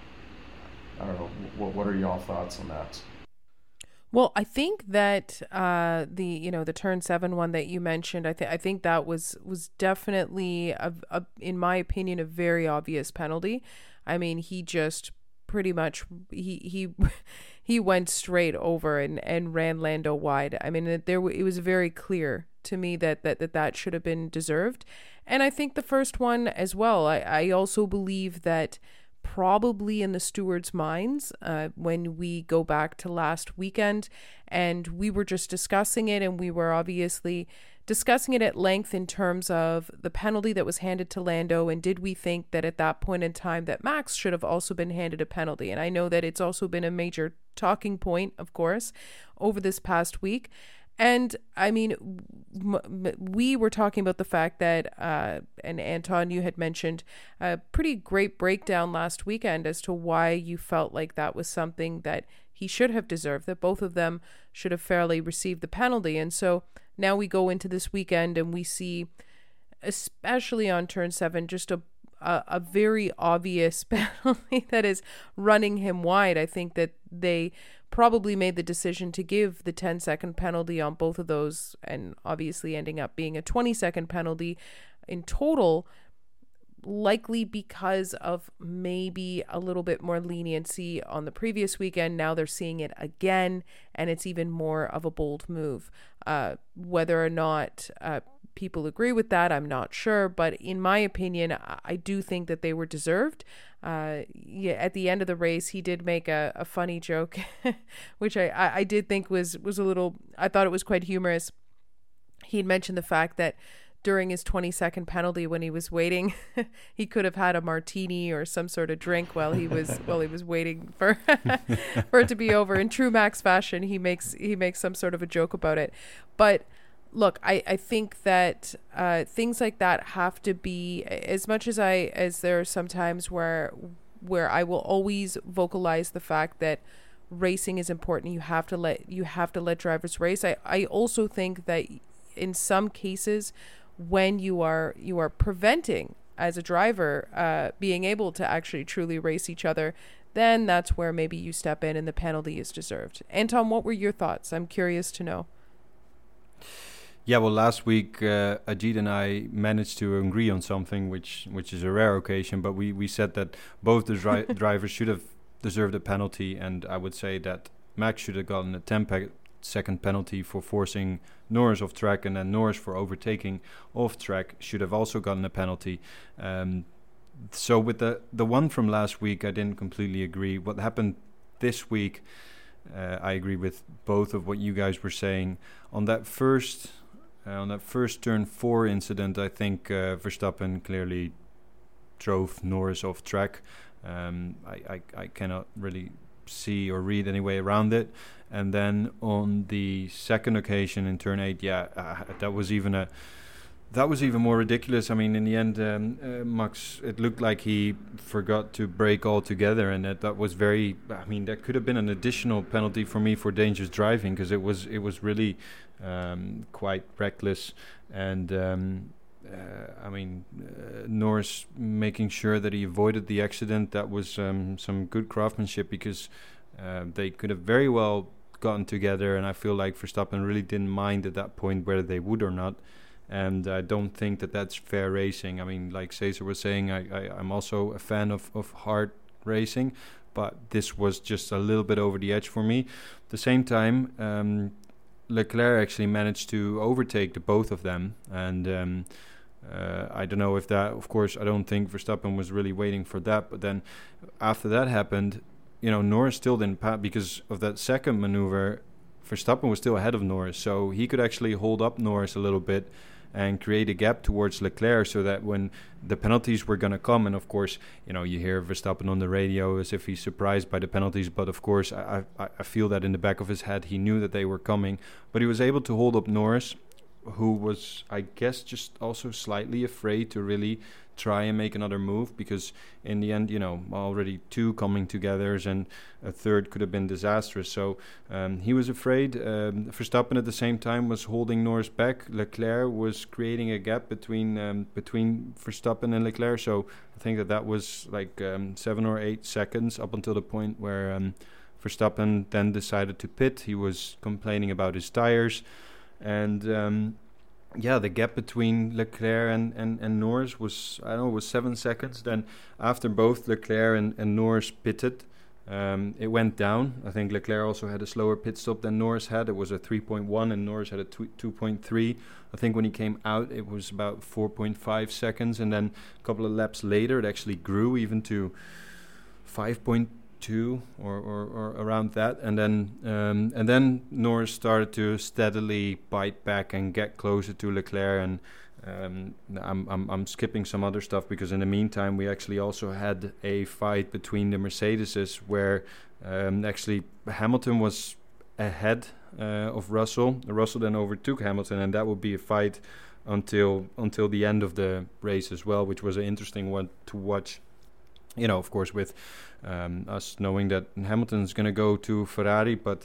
I don't know. What what are y'all thoughts on that? Well, I think that uh, the you know the turn seven one that you mentioned, I think I think that was was definitely a, a in my opinion a very obvious penalty. I mean, he just pretty much he he he went straight over and, and ran Lando wide. I mean, it, there it was very clear to me that, that that that should have been deserved, and I think the first one as well. I, I also believe that probably in the stewards' minds, uh, when we go back to last weekend, and we were just discussing it, and we were obviously discussing it at length in terms of the penalty that was handed to Lando, and did we think that at that point in time that Max should have also been handed a penalty? And I know that it's also been a major talking point, of course, over this past week. And I mean, m- m- we were talking about the fact that, uh, and Anton, you had mentioned a pretty great breakdown last weekend as to why you felt like that was something that he should have deserved, that both of them should have fairly received the penalty. And so now we go into this weekend and we see, especially on turn seven, just a a, a very obvious penalty that is running him wide. I think that they probably made the decision to give the ten second penalty on both of those, and obviously ending up being a twenty second penalty in total, likely because of maybe a little bit more leniency on the previous weekend. Now they're seeing it again, and it's even more of a bold move. Uh, whether or not uh, people agree with that, I'm not sure, but in my opinion, I do think that they were deserved. Uh, yeah, at the end of the race, he did make a, a funny joke, which I, I, I did think was, was a little, I thought it was quite humorous. He'd mentioned the fact that during his twenty second penalty, when he was waiting, he could have had a martini or some sort of drink while he was while he was waiting for for it to be over. In true Max fashion, he makes he makes some sort of a joke about it. But look, I, I think that uh, things like that have to be, as much as I as there are some times where where I will always vocalize the fact that racing is important. You have to let you have to let drivers race. I, I also think that in some cases, when you are you are preventing as a driver uh, being able to actually truly race each other, then that's where maybe you step in and the penalty is deserved. Anton, what were your thoughts? I'm curious to know. Yeah, well, last week uh, Ajit and I managed to agree on something, which which is a rare occasion, but we, we said that both the dri- drivers should have deserved a penalty, and I would say that Max should have gotten a ten pe- second penalty for forcing Norris off track, and then Norris for overtaking off track should have also gotten a penalty. Um, so with the, the one from last week, I didn't completely agree. What happened this week, uh, I agree with both of what you guys were saying. On that first... Uh, on that first turn four incident, I think uh, Verstappen clearly drove Norris off track. Um, I, I, I cannot really see or read any way around it. And then on the second occasion in turn eight, yeah, uh, that was even a that was even more ridiculous. I mean, in the end, um, uh, Max, it looked like he forgot to brake altogether, and that, that was very. I mean, that could have been an additional penalty for me for dangerous driving, because it was it was really um, quite reckless. And um, uh, I mean, uh, Norris making sure that he avoided the accident. That was um, some good craftsmanship, because uh, they could have very well gotten together, and I feel like Verstappen really didn't mind at that point whether they would or not. And I don't think that that's fair racing. I mean, like Cesar was saying, I, I, I'm also a fan of, of hard racing, but this was just a little bit over the edge for me. At the same time, um, Leclerc actually managed to overtake the both of them. And um, uh, I don't know if that, of course, I don't think Verstappen was really waiting for that. But then after that happened, you know, Norris still didn't pass because of that second maneuver. Verstappen was still ahead of Norris, so he could actually hold up Norris a little bit and create a gap towards Leclerc, so that when the penalties were going to come, and of course, you know, you hear Verstappen on the radio as if he's surprised by the penalties, but of course, I, I, I feel that in the back of his head, he knew that they were coming, but he was able to hold up Norris, who was, I guess, just also slightly afraid to really try and make another move, because in the end, you know, already two coming together and a third could have been disastrous. So um, he was afraid. Um, Verstappen at the same time was holding Norris back. Leclerc was creating a gap between um, between Verstappen and Leclerc. So I think that that was like um, seven or eight seconds up until the point where um, Verstappen then decided to pit. He was complaining about his tires, and um, yeah, the gap between Leclerc and, and, and Norris was, I don't know, was seven seconds. Then after both Leclerc and, and Norris pitted, um, it went down. I think Leclerc also had a slower pit stop than Norris had. It was a three point one and Norris had a two point three. I think when he came out, it was about four point five seconds. And then a couple of laps later, it actually grew even to five point two or, or, or around that, and then um, and then Norris started to steadily bite back and get closer to Leclerc. And um, I'm, I'm I'm skipping some other stuff, because in the meantime we actually also had a fight between the Mercedeses, where um, actually Hamilton was ahead uh, of Russell. Russell then overtook Hamilton, and that would be a fight until until the end of the race as well, which was an interesting one to watch. You know, of course, with um, us knowing that Hamilton's going to go to Ferrari, but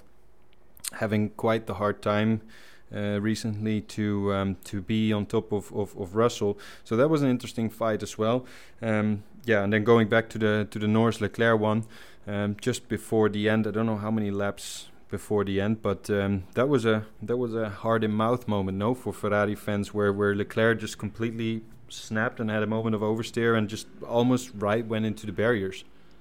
having quite the hard time uh, recently to um, to be on top of, of, of Russell. So that was an interesting fight as well. Um, yeah, and then going back to the to the Norris Leclerc one, um, just before the end, I don't know how many laps before the end, but um, that was a that was a heart in mouth moment, no, for Ferrari fans, where where Leclerc just completely snapped and had a moment of oversteer and just almost right went into the barriers.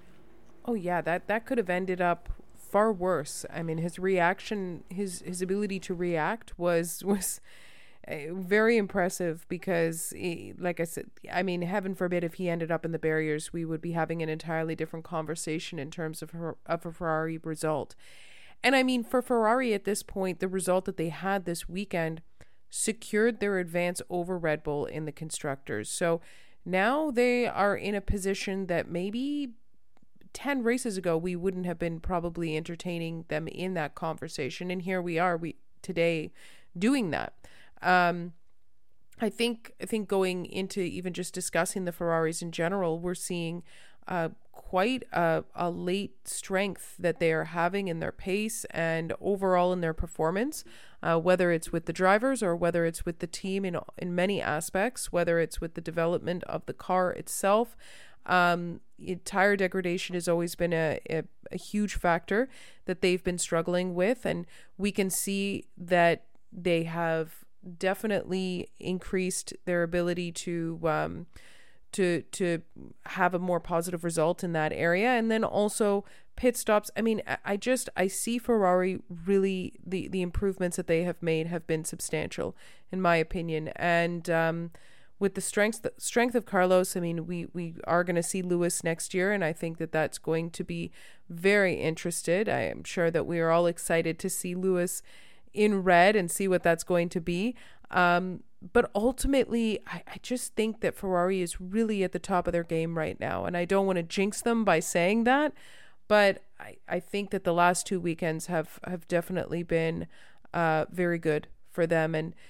Oh yeah, that that could have ended up far worse. I mean, his reaction, his his ability to react was was uh, very impressive, because he, like I said, I mean, heaven forbid if he ended up in the barriers, we would be having an entirely different conversation in terms of her, of a Ferrari result. And I mean, for Ferrari at this point, the result that they had this weekend secured their advance over Red Bull in the constructors. So now they are in a position that maybe ten races ago we wouldn't have been probably entertaining them in that conversation, and here we are we today doing that. Um, I think I think going into even just discussing the Ferraris in general, we're seeing uh, quite a, a late strength that they are having in their pace and overall in their performance, uh, whether it's with the drivers or whether it's with the team in in many aspects, whether it's with the development of the car itself. Um, it, tire degradation has always been a, a, a huge factor that they've been struggling with, and we can see that they have definitely increased their ability to um, to to have a more positive result in that area. And then also pit stops. I mean, I just I see Ferrari really, the the improvements that they have made have been substantial in my opinion. And um, with the strength the strength of Carlos, I mean, we we are going to see Lewis next year, and I think that that's going to be very interested. I am sure that we are all excited to see Lewis in red and see what that's going to be. Um, but ultimately, I, I just think that Ferrari is really at the top of their game right now. And I don't want to jinx them by saying that, but I, I think that the last two weekends have, have definitely been uh, very good for them. And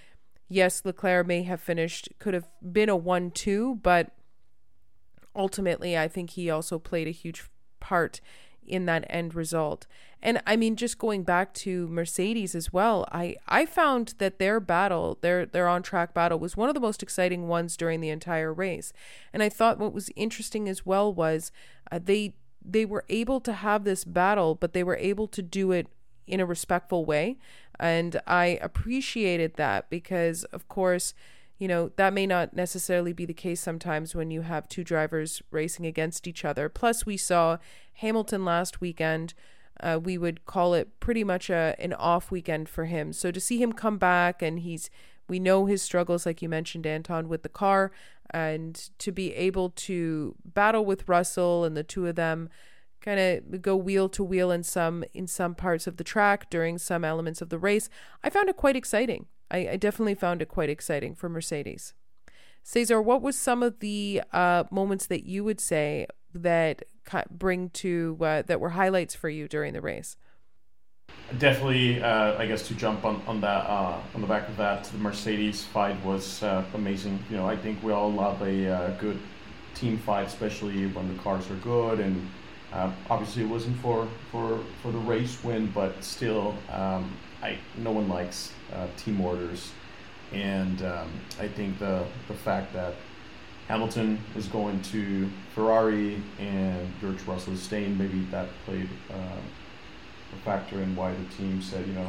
yes, Leclerc may have finished, could have been a one two, but ultimately I think he also played a huge part in that end result. And I mean, just going back to Mercedes as well, I, I found that their battle, their their on-track battle, was one of the most exciting ones during the entire race. And I thought what was interesting as well was uh, they they were able to have this battle, but they were able to do it in a respectful way. And I appreciated that because, of course, you know, that may not necessarily be the case sometimes when you have two drivers racing against each other. Plus, we saw Hamilton last weekend. Uh, we would call it pretty much a an off weekend for him. So to see him come back, and he's, we know his struggles, like you mentioned, Anton, with the car, and to be able to battle with Russell and the two of them kind of go wheel to wheel in some in some parts of the track during some elements of the race, I found it quite exciting. I, I definitely found it quite exciting for Mercedes. Cesar, what was some of the uh, moments that you would say that bring to uh, that were highlights for you during the race? Definitely, uh, I guess to jump on on that uh, on the back of that, the Mercedes fight was uh, amazing. You know, I think we all love a uh, good team fight, especially when the cars are good. And uh, obviously, it wasn't for for for the race win, but still, um, I no one likes uh, team orders. And um, I think the the fact that Hamilton is going to Ferrari and George Russell is staying, maybe that played uh, a factor in why the team said, you know,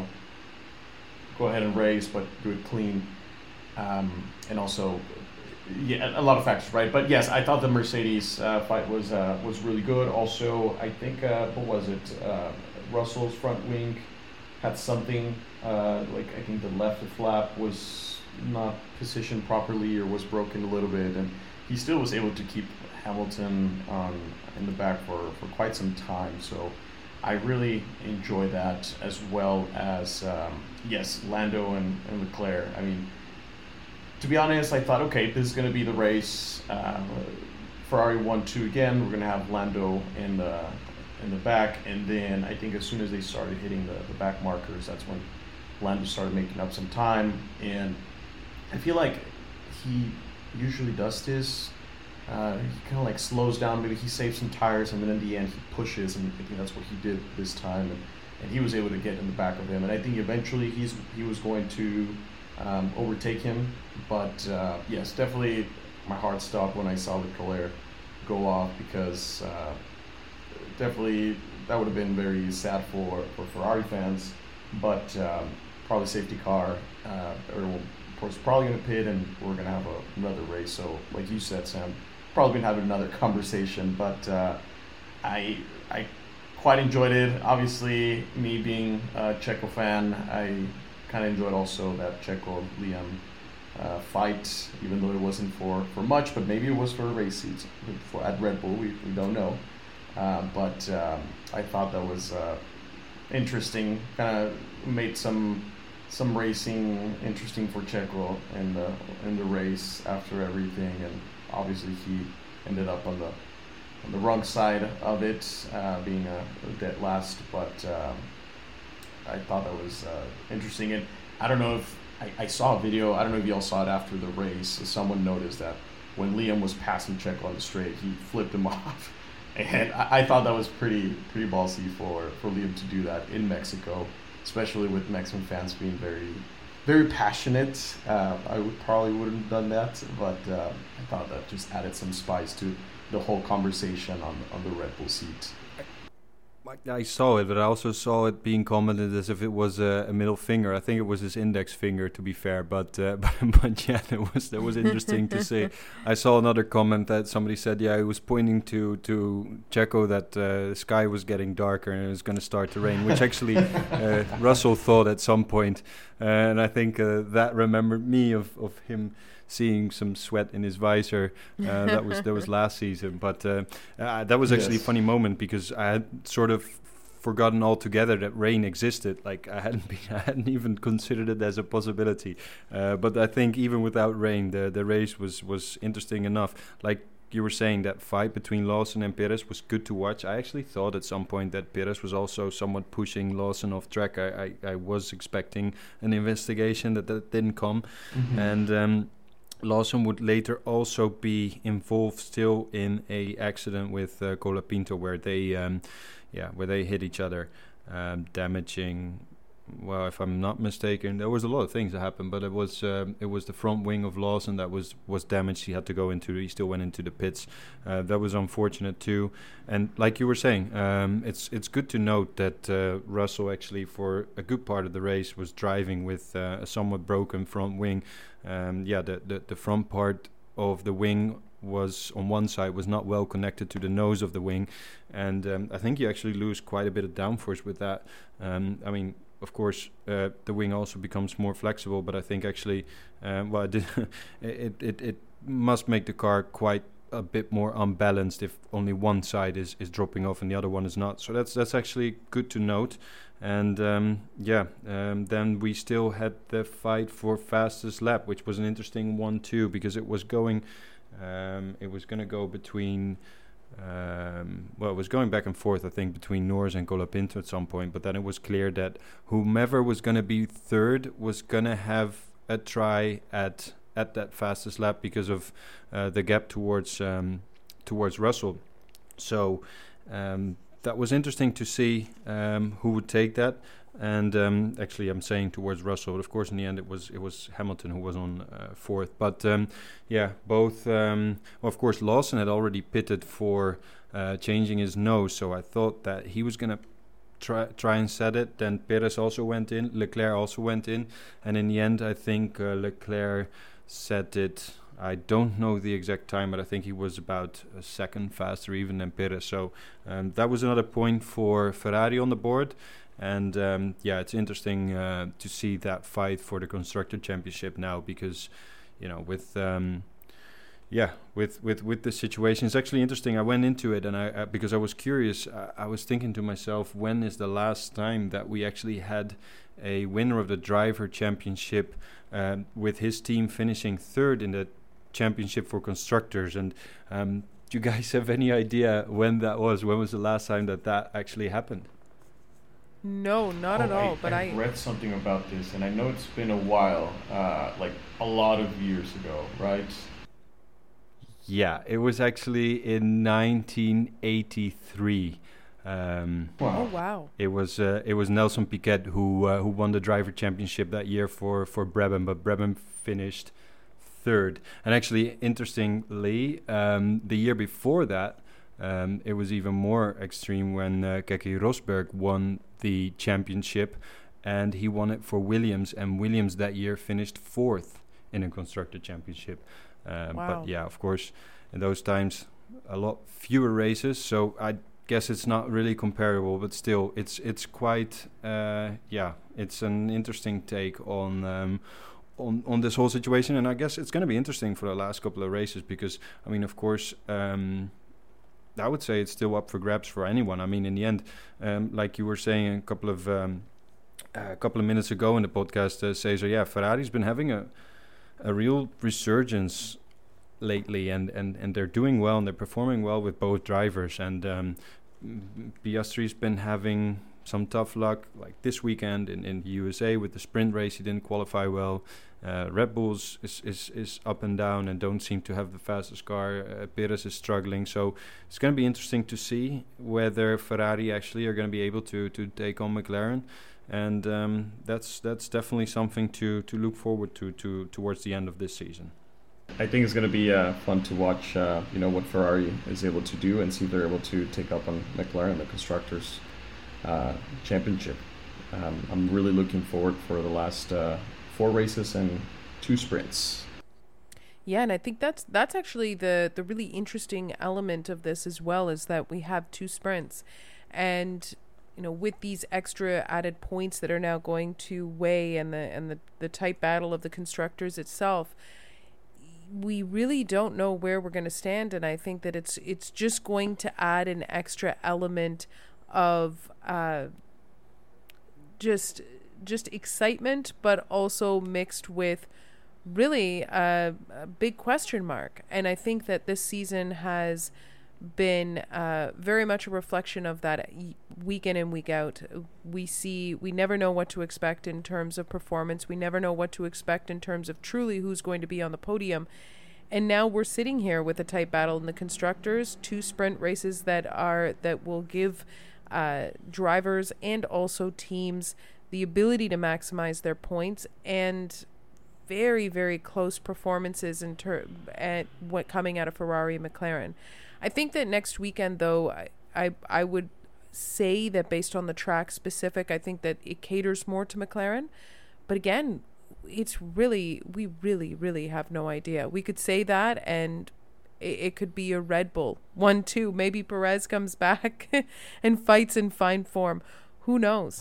go ahead and race, but do it clean. Um, and also, yeah, a lot of factors, right? But yes, I thought the Mercedes uh, fight was uh, was really good. Also, I think, uh, what was it? Uh, Russell's front wing had something, uh, like I think the left flap was not positioned properly or was broken a little bit, and he still was able to keep Hamilton um, in the back for, for quite some time. So I really enjoy that, as well as, um, yes, Lando and, and Leclerc. I mean, to be honest, I thought, okay, this is going to be the race. Uh, Ferrari one two again. We're going to have Lando in the in the back. And then I think as soon as they started hitting the, the back markers, that's when Lando started making up some time. And I feel like he usually does this. Uh, he kind of like slows down, maybe he saves some tires, and then in the end he pushes, and I think that's what he did this time, and, and he was able to get in the back of him, and I think eventually he's he was going to um, overtake him, but uh, yes, definitely my heart stopped when I saw Leclerc go off, because uh, definitely that would have been very sad for, for Ferrari fans, but um, probably safety car, uh, or will, of course, probably going to pit, and we're going to have a, another race. So, like you said, Sam, probably going to have another conversation. But uh, I I quite enjoyed it. Obviously, me being a Checo fan, I kind of enjoyed also that Checo-Liam uh, fight, even though it wasn't for, for much, but maybe it was for race seats for, at Red Bull. We, we don't know. Uh, but um, I thought that was uh, interesting. Kind of made some... some racing interesting for Checo in the in the race after everything, and obviously he ended up on the on the wrong side of it, uh, being a, a dead last. But um, I thought that was uh, interesting, and I don't know if I, I saw a video. I don't know if y'all saw it after the race. Someone noticed that when Liam was passing Checo on the straight, he flipped him off, and I, I thought that was pretty pretty ballsy for for Liam to do that in Mexico, especially with Mexican fans being very, very passionate. Uh, I would probably wouldn't have done that, but uh, I thought that just added some spice to the whole conversation on on the Red Bull seat. I saw it, but I also saw it being commented as if it was a, a middle finger. I think it was his index finger, to be fair. But uh, but, but yeah, that was that was interesting to see. I saw another comment that somebody said, yeah, he was pointing to to Checo that uh, the sky was getting darker and it was going to start to rain, which actually uh, Russell thought at some point. Uh, and I think uh, that remembered me of, of him seeing some sweat in his visor. Uh, that was that was last season, but uh, uh, that was actually yes. a funny moment, because I had sort of forgotten altogether that rain existed. Like I hadn't been, I hadn't even considered it as a possibility. Uh, but I think even without rain, the the race was was interesting enough. Like you were saying, that fight between Lawson and Perez was good to watch. I actually thought at some point that Perez was also somewhat pushing Lawson off track. I, I, I was expecting an investigation, that that didn't come. Mm-hmm. And um, Lawson would later also be involved still in a accident with uh, Colapinto where they, um, yeah, where they hit each other, um, damaging. Well, if I'm not mistaken, there was a lot of things that happened, but it was um, it was the front wing of Lawson that was, was damaged. He had to go into. He still went into the pits. Uh, that was unfortunate too. And like you were saying, um, it's it's good to note that uh, Russell actually for a good part of the race was driving with uh, a somewhat broken front wing. Um, yeah, the, the the front part of the wing was on one side was not well connected to the nose of the wing, and um, I think you actually lose quite a bit of downforce with that. Um, I mean. Of course, uh, the wing also becomes more flexible, but I think actually, um, well, it, did it, it it must make the car quite a bit more unbalanced if only one side is, is dropping off and the other one is not. So that's that's actually good to note. And um, yeah, um, then we still had the fight for fastest lap, which was an interesting one too, because it was going, um, it was going to go between. Um, well, it was going back and forth, I think, between Norris and Colapinto at some point, but then it was clear that whomever was going to be third was going to have a try at at that fastest lap because of uh, the gap towards um, towards Russell. So um, that was interesting to see um, who would take that. And um, actually, I'm saying towards Russell, but of course, in the end, it was it was Hamilton who was on uh, fourth. But um, yeah, both. Um, well, of course, Lawson had already pitted for uh, changing his nose, so I thought that he was gonna try try and set it. Then Perez also went in, Leclerc also went in, and in the end, I think uh, Leclerc set it. I don't know the exact time, but I think he was about a second faster even than Perez. So um, that was another point for Ferrari on the board. And um, yeah, it's interesting uh, to see that fight for the Constructor Championship now, because, you know, with um, yeah, with, with, with the situation, it's actually interesting. I went into it and I uh, because I was curious. I, I was thinking to myself, when is the last time that we actually had a winner of the Driver Championship uh, with his team finishing third in the championship for constructors? And um, do you guys have any idea when that was? When was the last time that that actually happened? No, not oh, at all. I, but I, I read something about this, and I know it's been a while, uh, like a lot of years ago, right? Yeah, it was actually in nineteen eighty-three. Um, wow. Oh wow! It was uh, it was Nelson Piquet who uh, who won the driver championship that year for for Brabham, but Brabham finished third. And actually, interestingly, um, the year before that, um, it was even more extreme when uh, Keke Rosberg won the championship, and he won it for Williams, and Williams that year finished fourth in a constructor championship. Um, wow. But yeah, of course, in those times, a lot fewer races, so I guess it's not really comparable, but still, it's it's quite uh, yeah, it's an interesting take on um, on on this whole situation, and I guess it's going to be interesting for the last couple of races, because I mean, of course, um, I would say it's still up for grabs for anyone. I mean, in the end, um, like you were saying a couple of um, a couple of minutes ago in the podcast, uh, Cesar, yeah, Ferrari's been having a a real resurgence lately, and, and, and they're doing well, and they're performing well with both drivers. And um, Piastri's been having some tough luck, like this weekend in, in the U S A with the sprint race. He didn't qualify well. Uh, Red Bulls is, is, is up and down and don't seem to have the fastest car. Uh, Perez is struggling. So it's going to be interesting to see whether Ferrari actually are going to be able to, to take on McLaren. And um, that's that's definitely something to, to look forward to, to towards the end of this season. I think it's going to be uh, fun to watch, uh, you know, what Ferrari is able to do and see if they're able to take up on McLaren, the constructors' uh, championship. Um, I'm really looking forward for the last uh, four races and two sprints. Yeah, and I think that's that's actually the the really interesting element of this as well, is that we have two sprints, and you know, with these extra added points that are now going to weigh and the and the, the tight battle of the constructors itself, we really don't know where we're going to stand. And I think that it's it's just going to add an extra element of uh, just just excitement, but also mixed with really a, a big question mark. And I think that this season has been uh, very much a reflection of that week in and week out. We see, we never know what to expect in terms of performance. We never know what to expect in terms of truly who's going to be on the podium. And now we're sitting here with a tight battle in the constructors, two sprint races that are that will give uh, drivers and also teams the ability to maximize their points, and very, very close performances in ter- at what coming out of Ferrari and McLaren. I think that next weekend, though, I, I I would say that based on the track specific, I think that it caters more to McLaren. But again, it's really, we really, really have no idea. We could say that, and it, it could be a Red Bull one two. Maybe Perez comes back and fights in fine form. Who knows?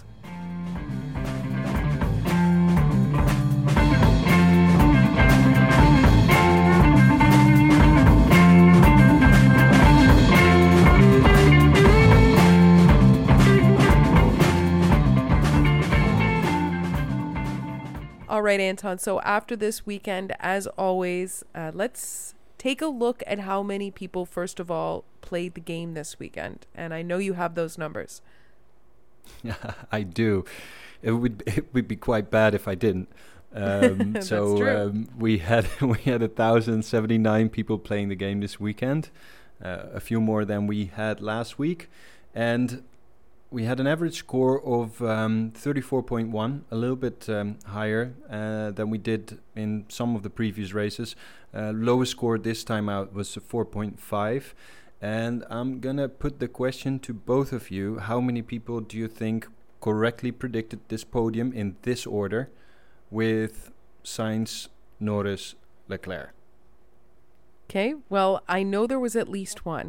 All right, Anton. So after this weekend, as always, uh, let's take a look at how many people, first of all, played the game this weekend. And I know you have those numbers. I do. It would it would be quite bad if I didn't. Um, so um, we had we had a thousand seventy nine people playing the game this weekend, uh, a few more than we had last week, and we had an average score of um, thirty-four point one, a little bit um, higher uh, than we did in some of the previous races. Uh, lowest score this time out was four point five. And I'm going to put the question to both of you. How many people do you think correctly predicted this podium in this order with Sainz, Norris, Leclerc? Okay, well, I know there was at least one.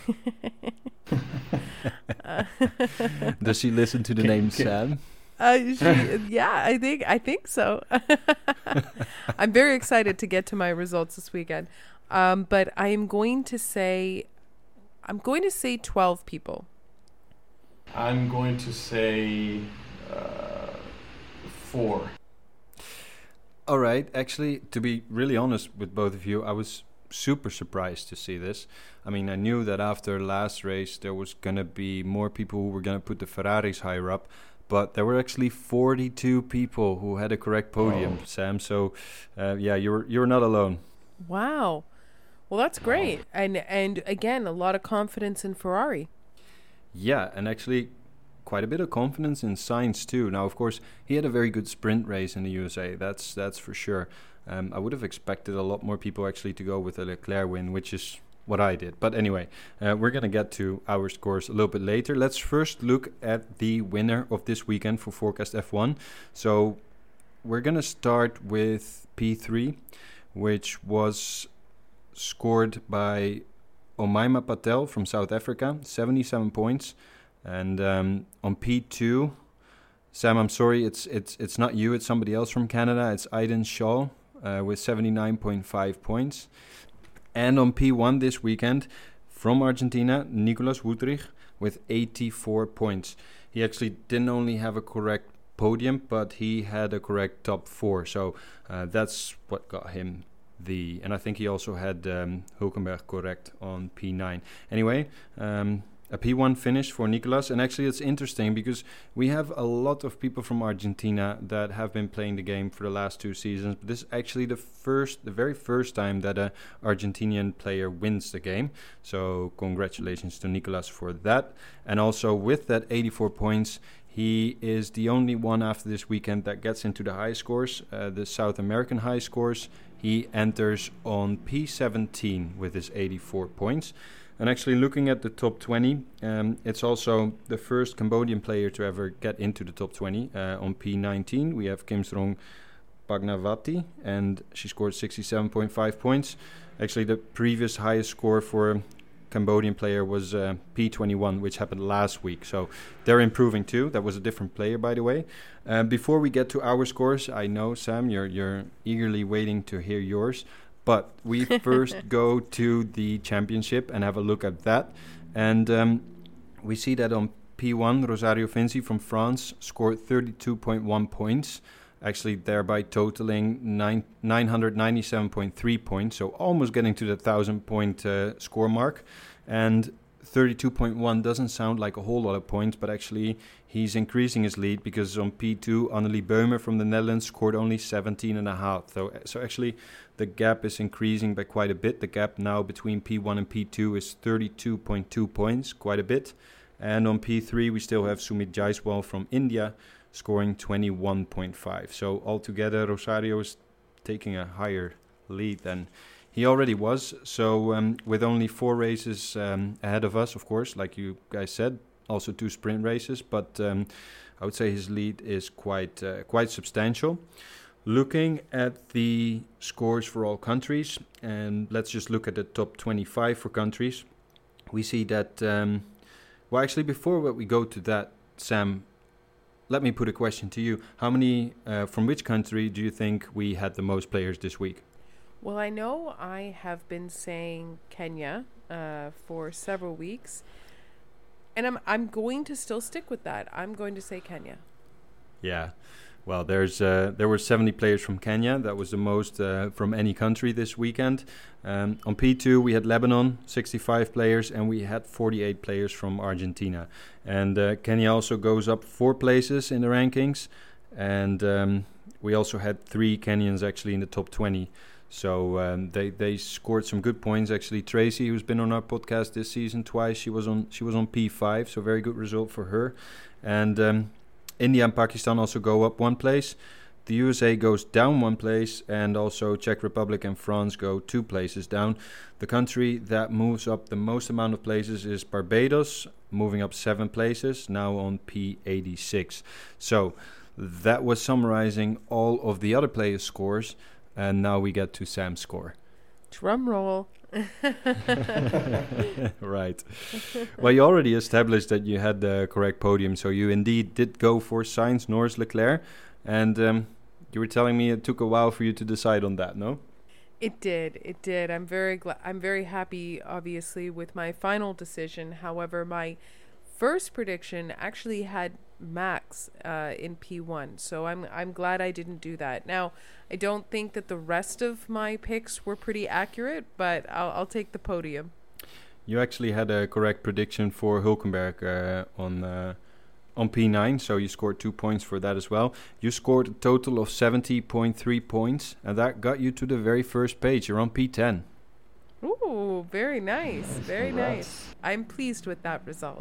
uh, Does she listen to the okay, name okay. Sam? Uh, she, yeah, I think I think so. I'm very excited to get to my results this weekend, um, but I am going to say, I'm going to say twelve people. I'm going to say uh, four. All right. Actually, to be really honest with both of you, I was super surprised to see this. I mean, I knew that after last race there was going to be more people who were going to put the Ferraris higher up, but there were actually forty-two people who had a correct podium, oh. Sam. So, uh, yeah, you're you're not alone. Wow. Well, that's great. Oh. And and again, a lot of confidence in Ferrari. Yeah, and actually quite a bit of confidence in Sainz too. Now, of course, he had a very good sprint race in the U S A. That's that's for sure. Um, I would have expected a lot more people actually to go with a Leclerc win, which is what I did. But anyway, uh, we're going to get to our scores a little bit later. Let's first look at the winner of this weekend for Forecast F one. So we're going to start with P three, which was scored by Omaima Patel from South Africa, seventy-seven points. And um, on P two, Sam, I'm sorry, it's it's it's not you, it's somebody else from Canada. It's Aiden Shaw uh, with seventy-nine point five points. And on P one this weekend, from Argentina, Nicolas Wuttrich with eighty-four points. He actually didn't only have a correct podium, but he had a correct top four. So uh, that's what got him the... And I think he also had um, Hulkenberg correct on P nine. Anyway, um, a P one finish for Nicolas. And actually it's interesting because we have a lot of people from Argentina that have been playing the game for the last two seasons. But this is actually the first, the very first time that a Argentinian player wins the game. So congratulations to Nicolas for that. And also with that eighty-four points, he is the only one after this weekend that gets into the high scores, uh, the South American high scores. He enters on P seventeen with his eighty-four points. And actually looking at the top twenty, um, it's also the first Cambodian player to ever get into the top twenty. Uh, on P nineteen, we have Kimsrong Pagnavati, and she scored sixty-seven point five points. Actually, the previous highest score for a Cambodian player was uh, P twenty-one, which happened last week. So they're improving too. That was a different player, by the way. Uh, before we get to our scores, I know, Sam, you're you're eagerly waiting to hear yours. But we first go to the championship and have a look at that. And um, we see that on P one, Rosario Finzi from France scored thirty-two point one points. actually thereby totaling nine, nine hundred ninety-seven point three points, so almost getting to the one thousand point uh, score mark. And thirty-two point one doesn't sound like a whole lot of points, but actually he's increasing his lead because on P two, Annelie Beumer from the Netherlands scored only seventeen and a half. So, so actually the gap is increasing by quite a bit. The gap now between P one and P two is thirty-two point two points, quite a bit. And on P three, we still have Sumit Jaiswal from India scoring twenty-one point five. So altogether, Rosario is taking a higher lead than he already was. So um, with only four races um, ahead of us, of course, like you guys said, also two sprint races, but um, I would say his lead is quite uh, quite substantial. Looking at the scores for all countries, and let's just look at the top twenty-five for countries, we see that, um, well, actually, before we go to that, Sam, let me put a question to you. How many, uh, from which country do you think we had the most players this week? Well, I know I have been saying Kenya uh, for several weeks, and I'm I'm going to still stick with that. I'm going to say Kenya. Yeah, well, there's uh, there were seventy players from Kenya. That was the most uh, from any country this weekend. Um, on P two, we had Lebanon, sixty-five players, and we had forty-eight players from Argentina. And uh, Kenya also goes up four places in the rankings, and um, we also had three Kenyans actually in the top twenty. So um, they they scored some good points. Actually, Tracy, who's been on our podcast this season twice, she was on she was on P five. So very good result for her. And um, India and Pakistan also go up one place. The U S A goes down one place, and also Czech Republic and France go two places down. The country that moves up the most amount of places is Barbados, moving up seven places, now on P eighty-six. So that was summarizing all of the other players' scores. And now we get to Sam's score. Drum roll. Right. Well, you already established that you had the correct podium, so you indeed did go for Sainz, Norris, Leclerc. And um, you were telling me it took a while for you to decide on that, no? It did. It did. I'm very glad. I'm very happy, obviously, with my final decision. However, my first prediction actually had Max uh, in P one, so I'm I'm glad I didn't do that. Now, I don't think that the rest of my picks were pretty accurate, but I'll I'll take the podium. You actually had a correct prediction for Hülkenberg uh, on uh, on P nine, so you scored two points for that as well. You scored a total of seventy point three points, and that got you to the very first page. You're on P ten. Ooh, very nice, nice. very Congrats. nice. I'm pleased with that result.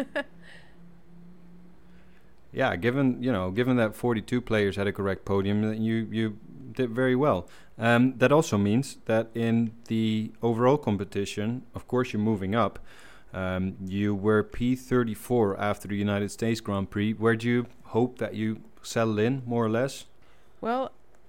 Yeah, given you know, given that forty-two players had a correct podium, you you did very well. Um, that also means that in the overall competition, of course, you're moving up. Um, you were P thirty-four after the United States Grand Prix. Where do you hope that you settle in, more or less? Well,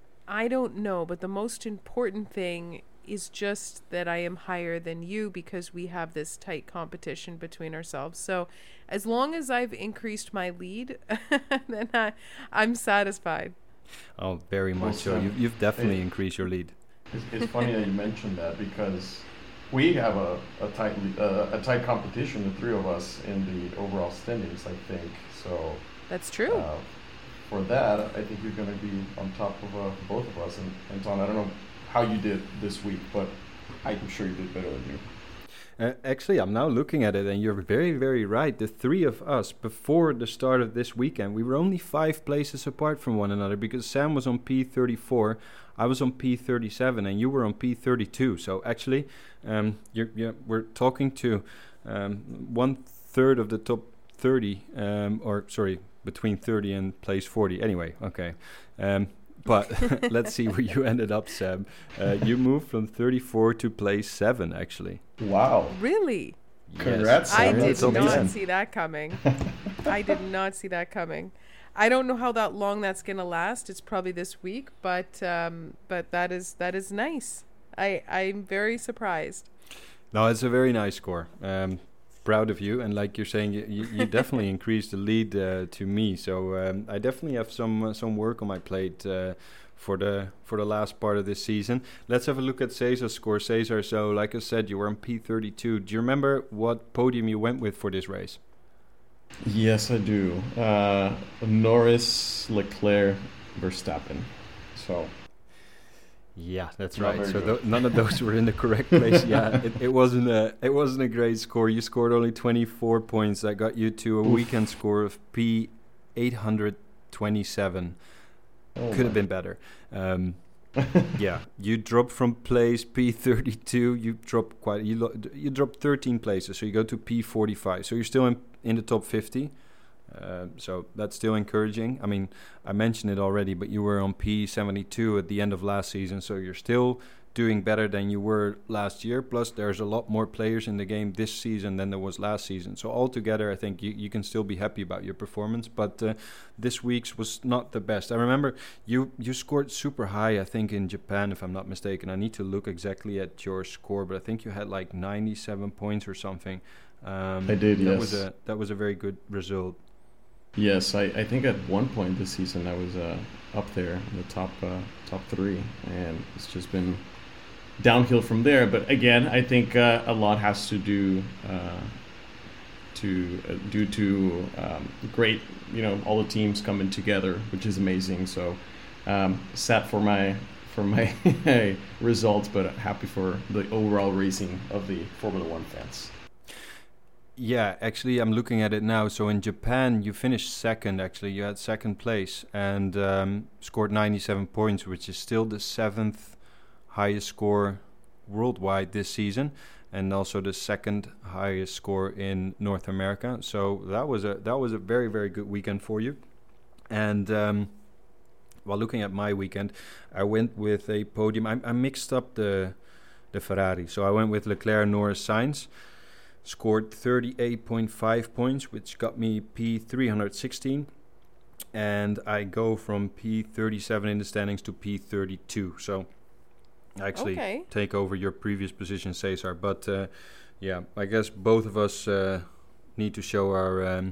I don't know, but the most important thing is just that I am higher than you because we have this tight competition between ourselves. So as long as I've increased my lead, then I, I'm satisfied. Oh, very much so. You, you've definitely it, increased your lead. It's, it's funny that you mentioned that because we have a, a tight uh, a tight competition, the three of us, in the overall standings, I think. So that's true. Uh, for that, I think you're going to be on top of uh, both of us. And, and Tom, I don't know how you did this week, but I'm sure you did better than you. Uh, actually, I'm now looking at it, and you're very, very right. The three of us, before the start of this weekend, we were only five places apart from one another because Sam was on P thirty-four, I was on P thirty-seven, and you were on P thirty-two. So actually, um, you're, you're, we're talking to um, one third of the top thirty, um, or sorry, between thirty and place forty. Anyway, okay. Um, But let's see where you ended up, Sam. Uh, you moved from thirty-four to place seven, actually. Wow. Really? Yes. Congrats, I Sam. did That's not amazing. see that coming. I did not see that coming. I don't know how that long that's going to last. It's probably this week, but um, but that is that is nice. I, I'm very surprised. No, it's a very nice score. Um, proud of you, and like you're saying, you, you, you definitely increased the lead uh, to me. So um, I definitely have some uh, some work on my plate uh, for the for the last part of this season. Let's have a look at Cesar's score. Cesar, so like I said, you were on P thirty-two. Do you remember what podium you went with for this race? Yes, I do. Uh, Norris, Leclerc, Verstappen. So. Yeah, that's Not right. So very th- none of those were in the correct place. Yeah, it, it wasn't a it wasn't a great score. You scored only twenty-four points. That got you to a Oof. weekend score of P eight hundred twenty-seven. Oh Could have my. been better. Um, yeah, you dropped from place P thirty-two. You dropped quite. You lo- you dropped thirteen places. So you go to P forty-five. So you're still in in the top fifty. Uh, so that's still encouraging. I mean, I mentioned it already, but you were on P seventy-two at the end of last season, so you're still doing better than you were last year. Plus, there's a lot more players in the game this season than there was last season. So altogether, I think you, you can still be happy about your performance. But uh, this week's was not the best. I remember you, you scored super high, I think, in Japan, if I'm not mistaken. I need to look exactly at your score, but I think you had like ninety-seven points or something. Um, I did, that yes. Was a, that was a very good result. Yes, I, I think at one point this season I was uh, up there in the top uh, top three, and it's just been downhill from there. But again, I think uh, a lot has to do uh, to uh, due to um, great, you know, all the teams coming together, which is amazing. So um, sad for my for my results, but happy for the overall racing of the Formula One fans. Yeah, actually, I'm looking at it now. So in Japan, you finished second, actually. You had second place and um, scored ninety-seven points, which is still the seventh highest score worldwide this season, and also the second highest score in North America. So that was a that was a very, very good weekend for you. And um, while looking at my weekend, I went with a podium. I, I mixed up the the Ferrari. So I went with Leclerc, Norris, Sainz. Scored thirty-eight point five points, which got me P three hundred sixteen. And I go from P thirty-seven in the standings to P thirty-two. So I actually Okay. take over your previous position, Cesar. But uh, yeah, I guess both of us uh, need to show our, um,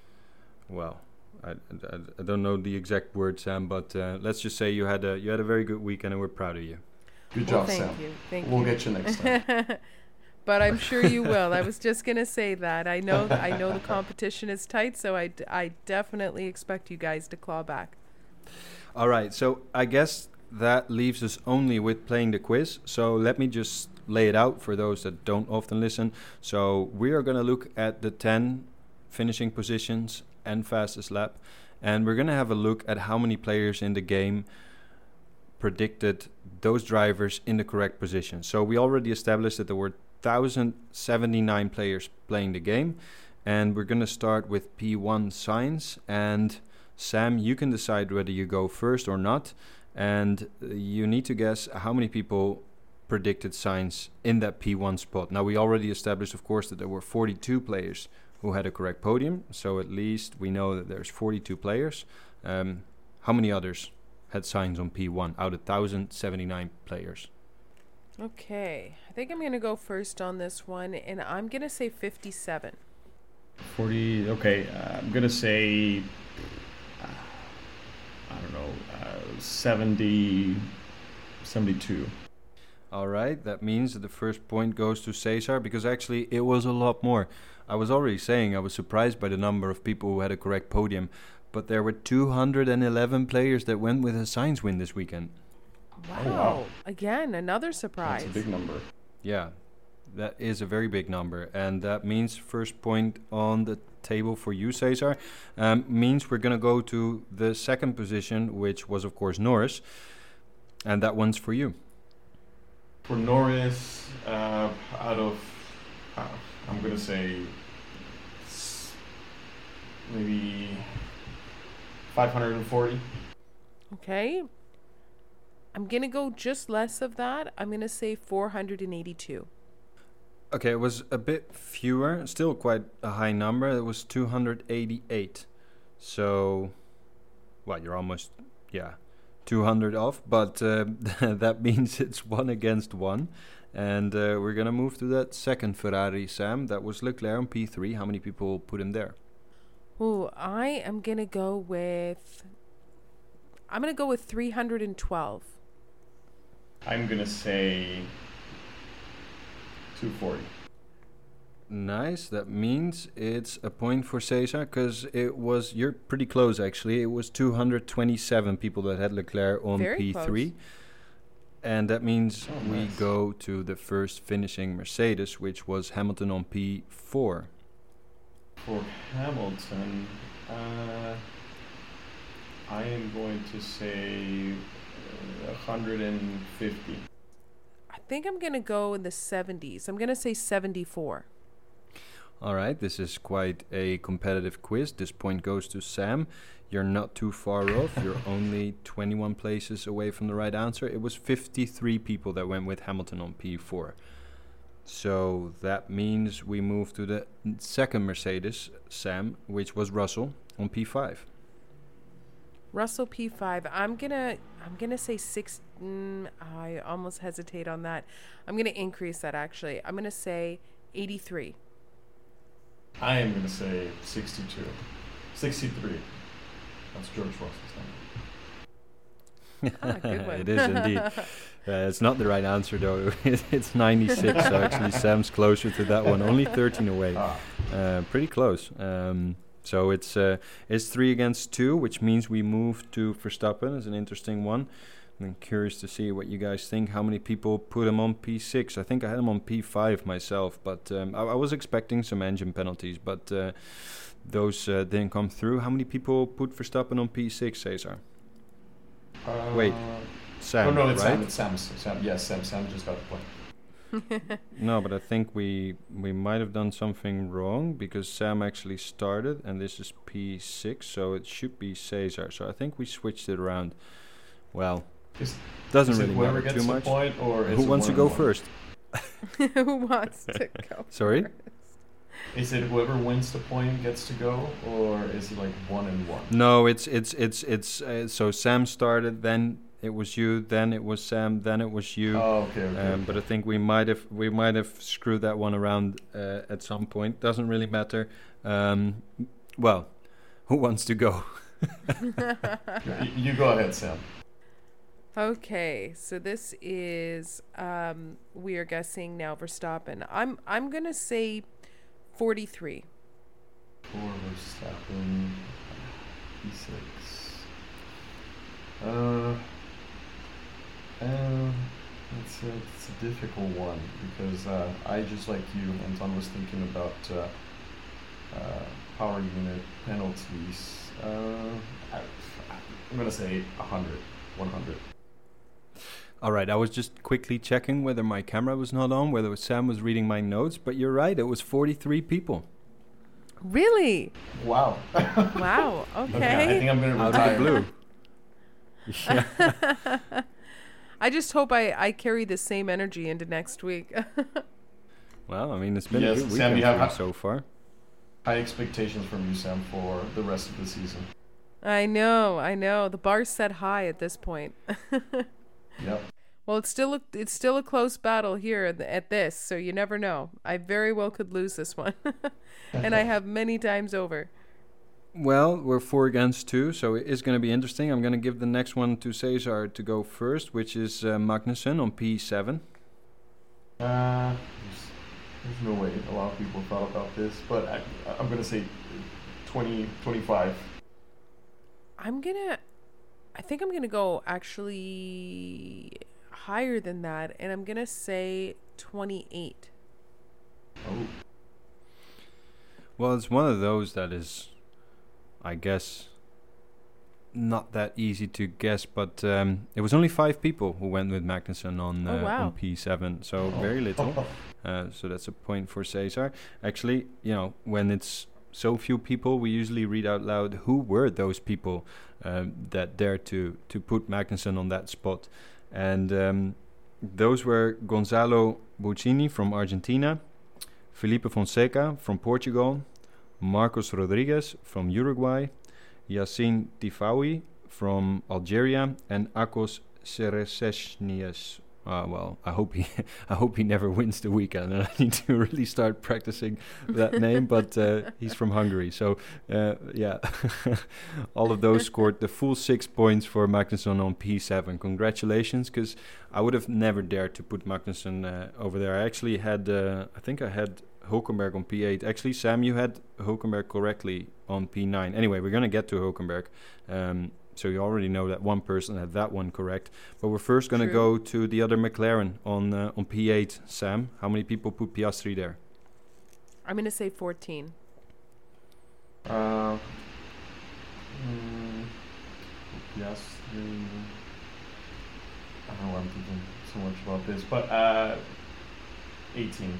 well, I, I, I don't know the exact word, Sam, but uh, let's just say you had a you had a very good weekend and we're proud of you. Good Well, job, thank Sam. you. Thank we'll you. get you next time. But I'm sure you will. I was just going to say that. I know th- I know the competition is tight, so I, d- I definitely expect you guys to claw back. All right, so I guess that leaves us only with playing the quiz. So let me just lay it out for those that don't often listen. So we are going to look at the ten finishing positions and fastest lap. And we're going to have a look at how many players in the game predicted those drivers in the correct position. So we already established that there were one thousand seventy-nine players playing the game. And we're going to start with P one Sainz. And Sam, you can decide whether you go first or not. And you need to guess how many people predicted Sainz in that P one spot. Now, we already established, of course, that there were forty-two players who had a correct podium. So at least we know that there's forty-two players. Um, how many others had Sainz on P one out of one thousand seventy-nine players? Okay. I think I'm going to go first on this one, and I'm going to say fifty-seven. forty, okay, uh, I'm going to say, uh, I don't know, uh, seventy, seventy-two. All right, that means that the first point goes to Cesar, because actually it was a lot more. I was already saying I was surprised by the number of people who had a correct podium, but there were two hundred eleven players that went with a Sainz win this weekend. Wow. Oh, wow. Again, another surprise. That's a big number. Yeah, that is a very big number, and that means first point on the table for you, Cesar. Um, means we're going to go to the second position, which was, of course, Norris, and that one's for you. For Norris, uh, out of, uh, I'm going to say s- maybe five hundred forty. Okay. I'm going to go just less of that. I'm going to say four hundred eighty-two. Okay, it was a bit fewer, still quite a high number. It was two hundred eighty-eight. So, well, you're almost, yeah, two hundred off, but uh, that means it's one against one. And uh, we're going to move to that second Ferrari, Sam. That was Leclerc on P three. How many people put him there? Oh, I am going to go with, I'm going to go with three hundred twelve. I'm going to say two forty. Nice. That means it's a point for Cesar, because it was, you're pretty close actually. It was two hundred twenty-seven people that had Leclerc on Very P three. close. And that means Oh, we nice. go to the first finishing Mercedes, which was Hamilton on P four. For Hamilton, uh, I am going to say uh, one hundred fifty. I think I'm going to go in the seventies. I'm going to say seventy-four. All right, this is quite a competitive quiz. This point goes to Sam. You're not too far off. You're only twenty-one places away from the right answer. It was fifty-three people that went with Hamilton on P four. So that means we move to the n- second Mercedes, Sam, which was Russell on P five. Russell P five. I'm gonna I'm gonna say six. Mm, I almost hesitate on that. I'm gonna increase that actually. I'm gonna say eighty-three. I am going to say sixty-two. sixty-three. That's George Russell's number. Ah, good one. It is indeed. Uh, it's not the right answer though. It's ninety-six, so actually Sam's closer to that one. Only thirteen away. Ah. Uh, pretty close. Um, so it's uh, it's three against two, which means we move to Verstappen. It's an interesting one. I'm curious to see what you guys think. How many people put him on P six? I think I had him on P five myself, but um, I, I was expecting some engine penalties, but uh, those uh, didn't come through. How many people put Verstappen on P six, Cesar? Uh, Wait, Sam, oh, no, it's right? Sam. It's Sam. Sam. Yes, Sam. Sam just got the point. No, but I think we we might have done something wrong, because Sam actually started, and this is P six, so it should be Cesar. So I think we switched it around. Well, Is, doesn't is really it whoever matter gets too the much. point, or is Who it wants to one go and one? first? Who wants to go? Sorry? Is it whoever wins the point gets to go, or is it like one and one? No, it's it's it's it's uh, so Sam started, then it was you, then it was Sam, then it was you. Oh, okay, okay. Um, but I think we might have we might have screwed that one around uh, at some point. Doesn't really matter. Um, well, who wants to go? Y- you go ahead, Sam. Okay, so this is um, we are guessing now Verstappen. I'm I'm gonna say forty-three. For Verstappen, P six. Uh, uh, it's a, it's a difficult one, because uh, I, just like you, Anton, was thinking about uh, uh, power unit penalties. Uh, I, I'm going to say one hundred. one hundred. All right, I was just quickly checking whether my camera was not on, whether Sam was reading my notes, but you're right, it was forty-three people. Really? Wow. Wow. Okay. Okay, I think I'm going to Out retire. of the blue. Yeah. I just hope I, I carry the same energy into next week. Well, I mean, it's been Yes, a good Sam, weekend you have for you hi- so far. high expectations from you, Sam, for the rest of the season. I know, I know. The bar's set high at this point. Yep. Well, it's still a, it's still a close battle here at, the, at this, so you never know. I very well could lose this one, and I have many times over. Well, we're four against two, so it is going to be interesting. I'm going to give the next one to Cesar to go first, which is uh, Magnussen on P seven. Uh, there's, there's no way a lot of people thought about this, but I, I'm going to say twenty, twenty-five. I'm gonna, I think I'm gonna go actually higher than that, and I'm gonna say twenty-eight. Oh. Well, it's one of those that is, I guess, not that easy to guess, but um, it was only five people who went with Magnussen on, uh, Oh, wow. on P seven, so very little. Uh, so that's a point for Cesar. Actually, you know, when it's so few people, we usually read out loud who were those people um, that dared to, to put Magnussen on that spot. And um, those were Gonzalo Buccini from Argentina, Felipe Fonseca from Portugal, Marcos Rodriguez from Uruguay, Yassine Tifawi from Algeria, and Akos Seresesnias. Uh, well, I hope he, I hope he never wins the weekend, and I need to really start practicing that name. But uh, he's from Hungary, so uh, yeah, all of those scored the full six points for Magnussen on P seven. Congratulations, because I would have never dared to put Magnussen uh, over there. I actually had, uh, I think I had Hulkenberg on P eight. Actually, Sam, you had Hulkenberg correctly on P nine. Anyway, we're going to get to Hulkenberg. Um, so you already know that one person had that one correct. But we're first going to go to the other McLaren on uh, on P eight. Sam, how many people put Piastri there? I'm going to say fourteen. Uh, mm, Piastri. I don't know why I'm thinking so much about this, but uh, eighteen.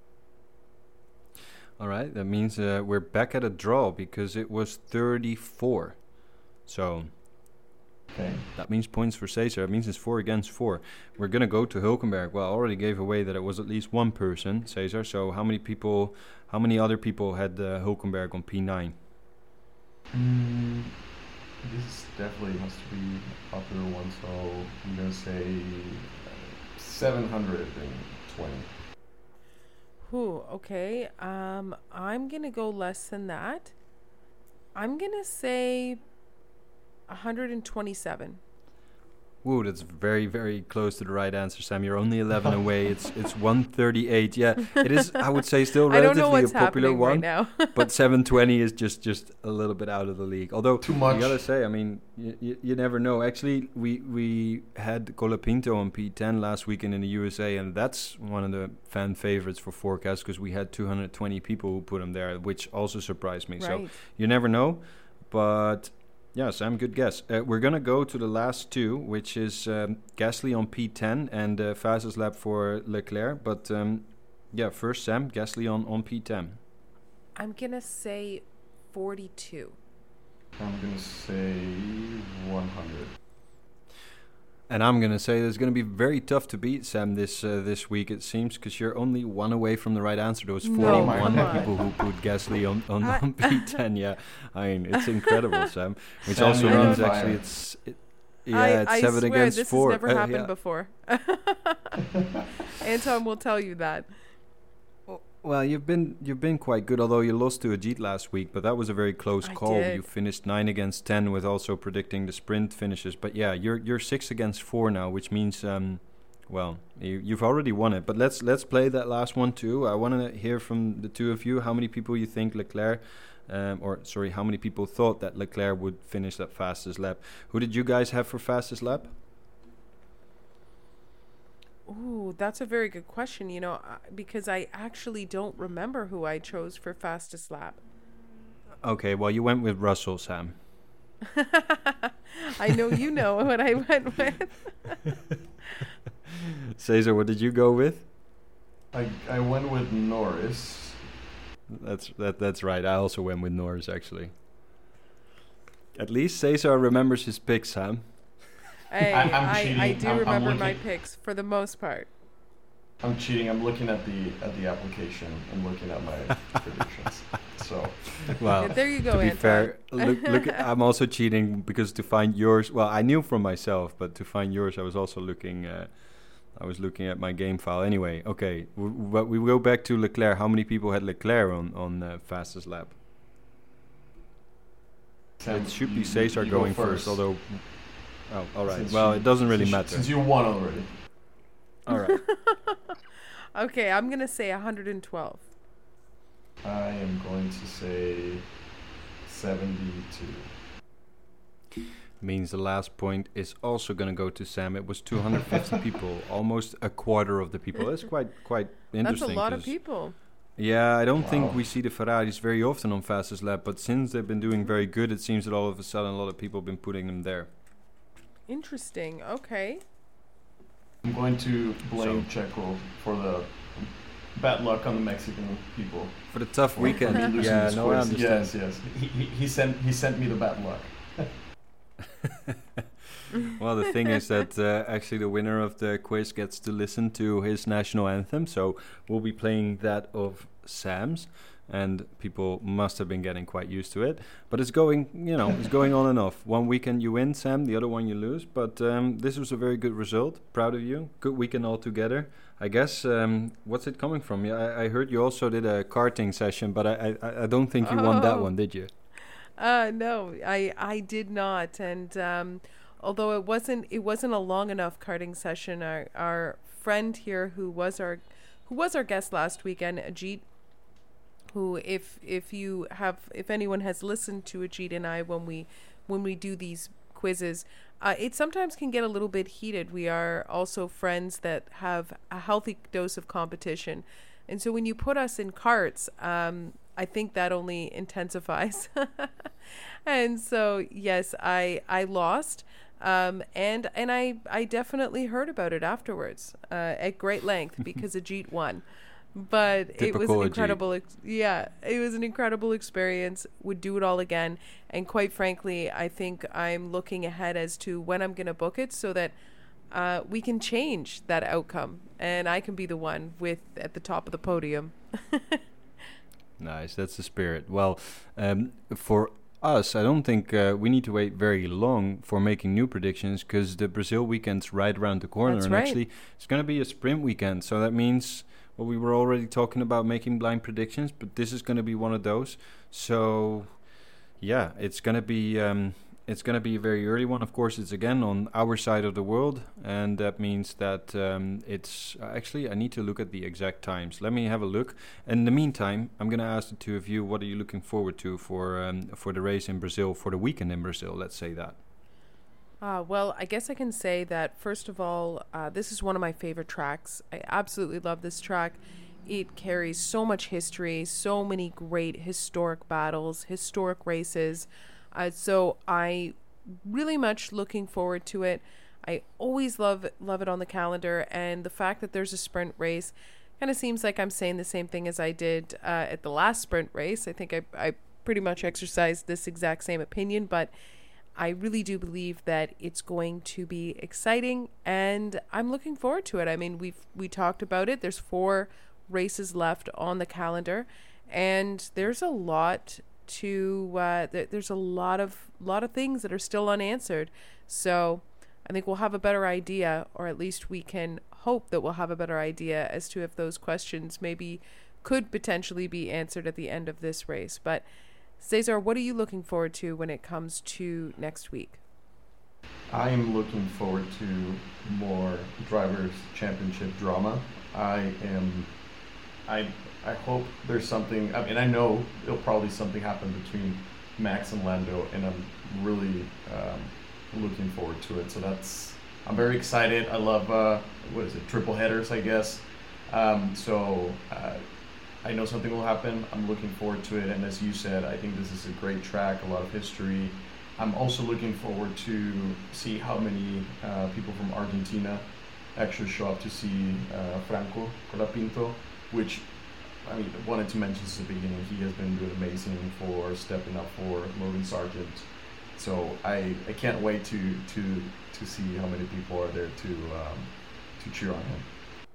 All right, that means uh, we're back at a draw because it was thirty-four. So okay. That means points for Cesar. It means it's four against four. We're going to go to Hulkenberg. Well, I already gave away that it was at least one person, Cesar. So how many people, how many other people had uh, Hulkenberg on P nine? Mm, this definitely has to be a popular one, so I'm going to say seven hundred twenty. Ooh, okay. Um, I'm going to go less than that. I'm going to say one hundred twenty-seven. Whoa, that's very, very close to the right answer, Sam. You're only eleven away. It's it's one thirty-eight. Yeah, it is, I would say, still relatively a popular one. Right now. But seven twenty is just, just a little bit out of the league. Although, too much. You gotta say, I mean, you, you, you never know. Actually, we we had Colapinto on P ten last weekend in the U S A, and that's one of the fan favorites for forecast because we had two hundred twenty people who put him there, which also surprised me. Right. So you never know. But yeah, Sam, good guess. Uh, we're going to go to the last two, which is um, Gasly on P ten and uh, fastest lap for Leclerc. But um, yeah, first, Sam, Gasly on, on P ten. I'm going to say forty-two. I'm going to say one hundred. And I'm going to say that it's going to be very tough to beat, Sam, this uh, this week, it seems, because you're only one away from the right answer. There was forty-one no, people who put Gasly on, on, on P ten. Yeah, I mean, it's incredible, Sam. Which Sam, also means actually it's... It, yeah, I, it's I seven swear against this four. has never uh, happened yeah. before. Anton will tell you that. Well, you've been you've been quite good, although you lost to Ajit last week, but that was a very close I call. did. You finished nine against ten with also predicting the sprint finishes. But yeah, you're you're six against four now, which means um, well, you, you've already won it. But let's let's play that last one too. I want to hear from the two of you how many people you think Leclerc, um, or sorry, how many people thought that Leclerc would finish that fastest lap. Who did you guys have for fastest lap? Ooh, that's a very good question, you know, uh, because I actually don't remember who I chose for fastest lap. Okay, well, you went with Russell, Sam. I know you know what I went with. Cesar, what did you go with? I I went with Norris. That's that. That's right. I also went with Norris, actually. At least Cesar remembers his picks, Sam. Hey, I, I'm I, cheating. I do I'm, remember I'm my looking, picks for the most part. I'm cheating. I'm looking at the at the application and looking at my predictions. So, well, yeah, there you go. To be Anton. fair, look, look. At, I'm also cheating because to find yours. Well, I knew from myself, but to find yours, I was also looking. Uh, I was looking at my game file. Anyway, okay. W- but we go back to Leclerc. How many people had Leclerc on on uh, fastest lap? Sam, it should be you, Cesar you going go first. first, although. Oh, all right. Since well, you, it doesn't really since, matter. Since you won already. All right. Okay, I'm going to say one hundred twelve. I am going to say seventy-two. Means the last point is also going to go to Sam. It was two hundred fifty people, almost a quarter of the people. That's quite quite interesting. That's a lot of people. Yeah, I don't Wow. think we see the Ferraris very often on fastest lap, but since they've been doing very good, it seems that all of a sudden a lot of people have been putting them there. Interesting. Okay. I'm going to blame So- Checo for the bad luck on the Mexican people. For the tough For weekend. me losing Yeah, this no, I quiz. understand. Yes, yes. He, he, he sent he sent me the bad luck. Well, the thing is that uh, actually the winner of the quiz gets to listen to his national anthem, so we'll be playing that of Sam's, and people must have been getting quite used to it. But it's going, you know, it's going on and off. One weekend you win, Sam, the other one you lose. But um, this was a very good result. Proud of you. Good weekend altogether. I guess, um, what's it coming from? Yeah, I, I heard you also did a karting session, but I, I, I don't think you won that Oh. one, did you? Uh no, I I did not, and um, although it wasn't it wasn't a long enough karting session, our our friend here who was our who was our guest last weekend, Ajit, who, if if you have, if anyone has listened to Ajit and I when we when we do these quizzes, uh, it sometimes can get a little bit heated. We are also friends that have a healthy dose of competition, and so when you put us in carts, um, I think that only intensifies. And so yes, I I lost. Um, and and I, I definitely heard about it afterwards uh, at great length because Ajit won. But it was an incredible, ex- yeah, it was an incredible experience. Would do it all again. And quite frankly, I think I'm looking ahead as to when I'm going to book it so that uh, we can change that outcome. And I can be the one with at the top of the podium. Nice, that's the spirit. Well, um, for us, I don't think uh, we need to wait very long for making new predictions because the Brazil weekend's right around the corner. That's and right. Actually, it's going to be a sprint weekend. So that means, well, we were already talking about making blind predictions, but this is going to be one of those. So, yeah, it's going to be um, it's going to be a very early one. Of course, it's again on our side of the world, and that means that um, it's uh, actually I need to look at the exact times. Let me have a look. In the meantime, I'm going to ask the two of you, what are you looking forward to for um, for the race in Brazil, for the weekend in Brazil? Let's say that. Uh, well, I guess I can say that, first of all, uh, this is one of my favorite tracks. I absolutely love this track. It carries so much history, so many great historic battles, historic races. Uh, so I really much looking forward to it. I always love love it on the calendar, and the fact that there's a sprint race kind of seems like I'm saying the same thing as I did uh, at the last sprint race. I think I, I pretty much exercised this exact same opinion, but I really do believe that it's going to be exciting, and I'm looking forward to it. I mean, we've we talked about it. There's four races left on the calendar, and there's a lot to uh, th- there's a lot of lot of things that are still unanswered. So I think we'll have a better idea, or at least we can hope that we'll have a better idea as to if those questions maybe could potentially be answered at the end of this race. But Cesar, what are you looking forward to when it comes to next week? I'm looking forward to more Drivers' Championship drama. I am, I, I hope there's something, I mean, I know it'll probably something happen between Max and Lando, and I'm really um, looking forward to it. So that's, I'm very excited. I love, uh, what is it, triple headers, I guess. Um, so uh, I know something will happen. I'm looking forward to it. And as you said, I think this is a great track, a lot of history. I'm also looking forward to see how many uh, people from Argentina actually show up to see uh, Franco Colapinto, which I mean, wanted to mention since the beginning, he has been doing amazing for stepping up for Logan Sargent. So I, I can't wait to, to to see how many people are there to um, to cheer on him.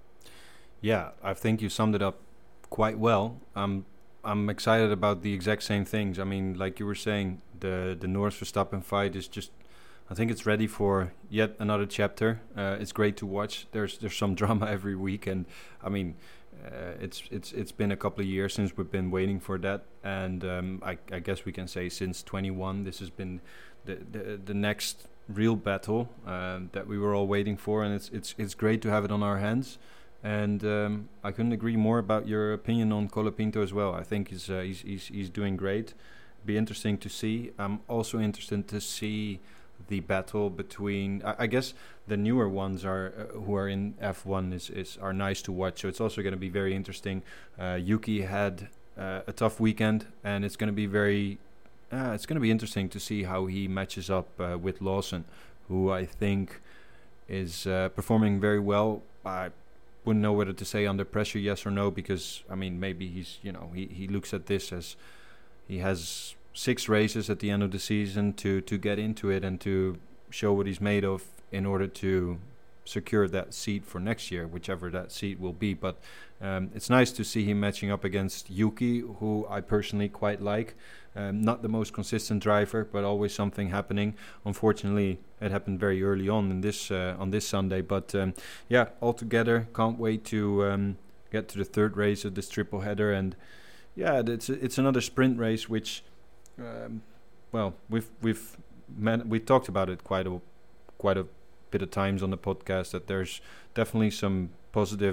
Yeah, I think you summed it up quite well. I'm I'm excited about the exact same things. I mean, like you were saying, the the Norris Verstappen fight is just, I think it's ready for yet another chapter. Uh, it's great to watch. There's there's some drama every week, and I mean, uh, it's it's it's been a couple of years since we've been waiting for that, and um, I I guess we can say since twenty-one, this has been the the, the next real battle um, that we were all waiting for, and it's it's it's great to have it on our hands. And um, I couldn't agree more about your opinion on Colapinto as well. I think he's, uh, he's he's he's doing great. Be interesting to see. I'm also interested to see the battle between. I, I guess the newer ones are uh, who are in F one is, is are nice to watch. So it's also going to be very interesting. Uh, Yuki had uh, a tough weekend, and it's going to be very. Uh, it's going to be interesting to see how he matches up uh, with Lawson, who I think is uh, performing very well. I wouldn't know whether to say under pressure yes or no, because I mean maybe he's you know he, he looks at this as he has six races at the end of the season to to get into it and to show what he's made of in order to secure that seat for next year, whichever that seat will be. But um, it's nice to see him matching up against Yuki, who I personally quite like. Um, not the most consistent driver, but always something happening. Unfortunately, it happened very early on in this uh, on this Sunday. But um, yeah, altogether, can't wait to um, get to the third race of this triple header. And yeah, it's it's another sprint race, which um, well, we've we've man- we talked about it quite a quite a bit of times on the podcast, that there's definitely some positive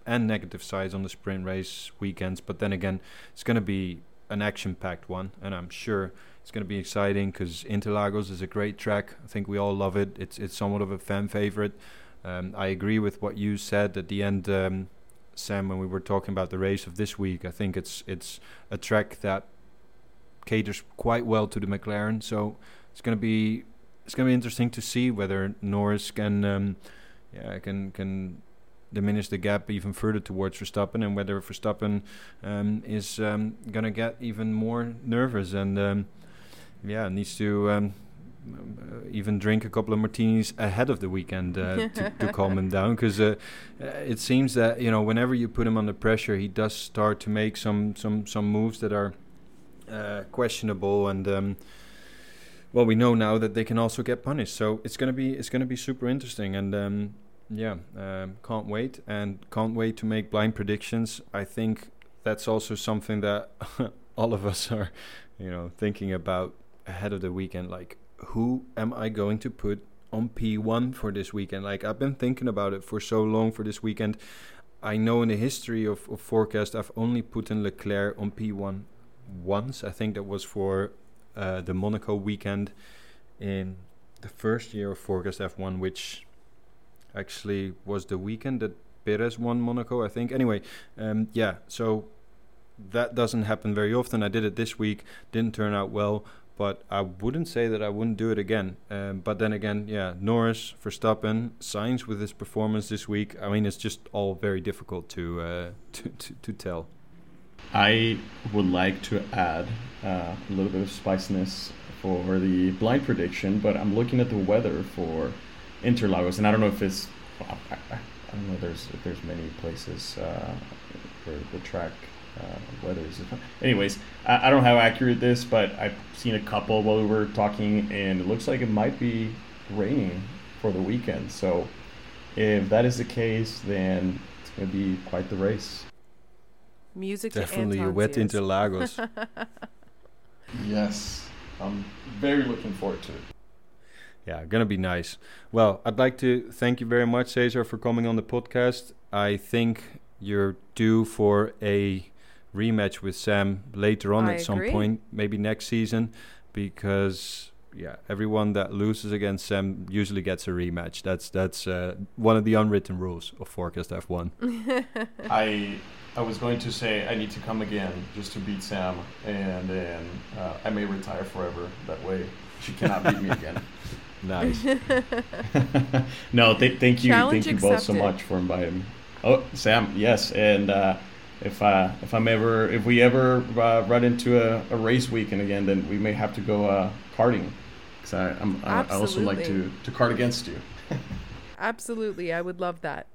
and negative sides on the sprint race weekends. But then again, it's going to be an action-packed one, and I'm sure it's going to be exciting because Interlagos is a great track. I think we all love it. It's it's somewhat of a fan favorite. Um, I agree with what you said at the end, um, Sam, when we were talking about the race of this week. I think it's it's a track that caters quite well to the McLaren. So it's going to be it's going to be interesting to see whether Norris can um, yeah can can diminish the gap even further towards Verstappen, and whether Verstappen um, is um, going to get even more nervous and um, yeah needs to um, uh, even drink a couple of martinis ahead of the weekend uh, to, to calm him down, because uh, uh, it seems that, you know, whenever you put him under pressure, he does start to make some some some moves that are uh, questionable, and um, well, we know now that they can also get punished. So it's gonna be it's gonna be super interesting, and um, yeah, um, can't wait and can't wait to make blind predictions. I think that's also something that all of us are, you know, thinking about ahead of the weekend. Like, who am I going to put on P one for this weekend? Like, I've been thinking about it for so long for this weekend. I know in the history of, of Forecast, I've only put in Leclerc on P one once. I think that was for uh, the Monaco weekend in the first year of Forecast F one, which actually was the weekend that Perez won Monaco, I think. Anyway, um, yeah, so that doesn't happen very often. I did it this week, didn't turn out well, but I wouldn't say that I wouldn't do it again. Um, but then again, yeah, Norris, Verstappen, Sainz with his performance this week. I mean, it's just all very difficult to uh, to, to to tell. I would like to add uh, a little bit of spiciness for the blind prediction, but I'm looking at the weather for Interlagos, and I don't know if it's I, I, I don't know if there's if there's many places uh, where the track uh, weather is. Anyways, I, I don't know how accurate this, but I've seen a couple while we were talking, and it looks like it might be raining for the weekend. So if that is the case, then it's going to be quite the race. Music definitely to a wet Interlagos. Yes, I'm very looking forward to it. Yeah, gonna be nice. Well, I'd like to thank you very much, Cesar, for coming on the podcast. I think you're due for a rematch with Sam later on I at some agree. point, maybe next season, because yeah, everyone that loses against Sam usually gets a rematch. That's that's uh, one of the unwritten rules of Forecast F one. I I was going to say I need to come again just to beat Sam, and then uh, I may retire forever. That way, she cannot beat me again. Nice. No, th- thank you, Challenge thank you both so accepted. much for inviting me. Oh, Sam, yes, and uh, if uh, if I'm ever if we ever uh, run into a, a race weekend again, then we may have to go uh, karting, because I I'm, I I also like to to kart against you. Absolutely, I would love that.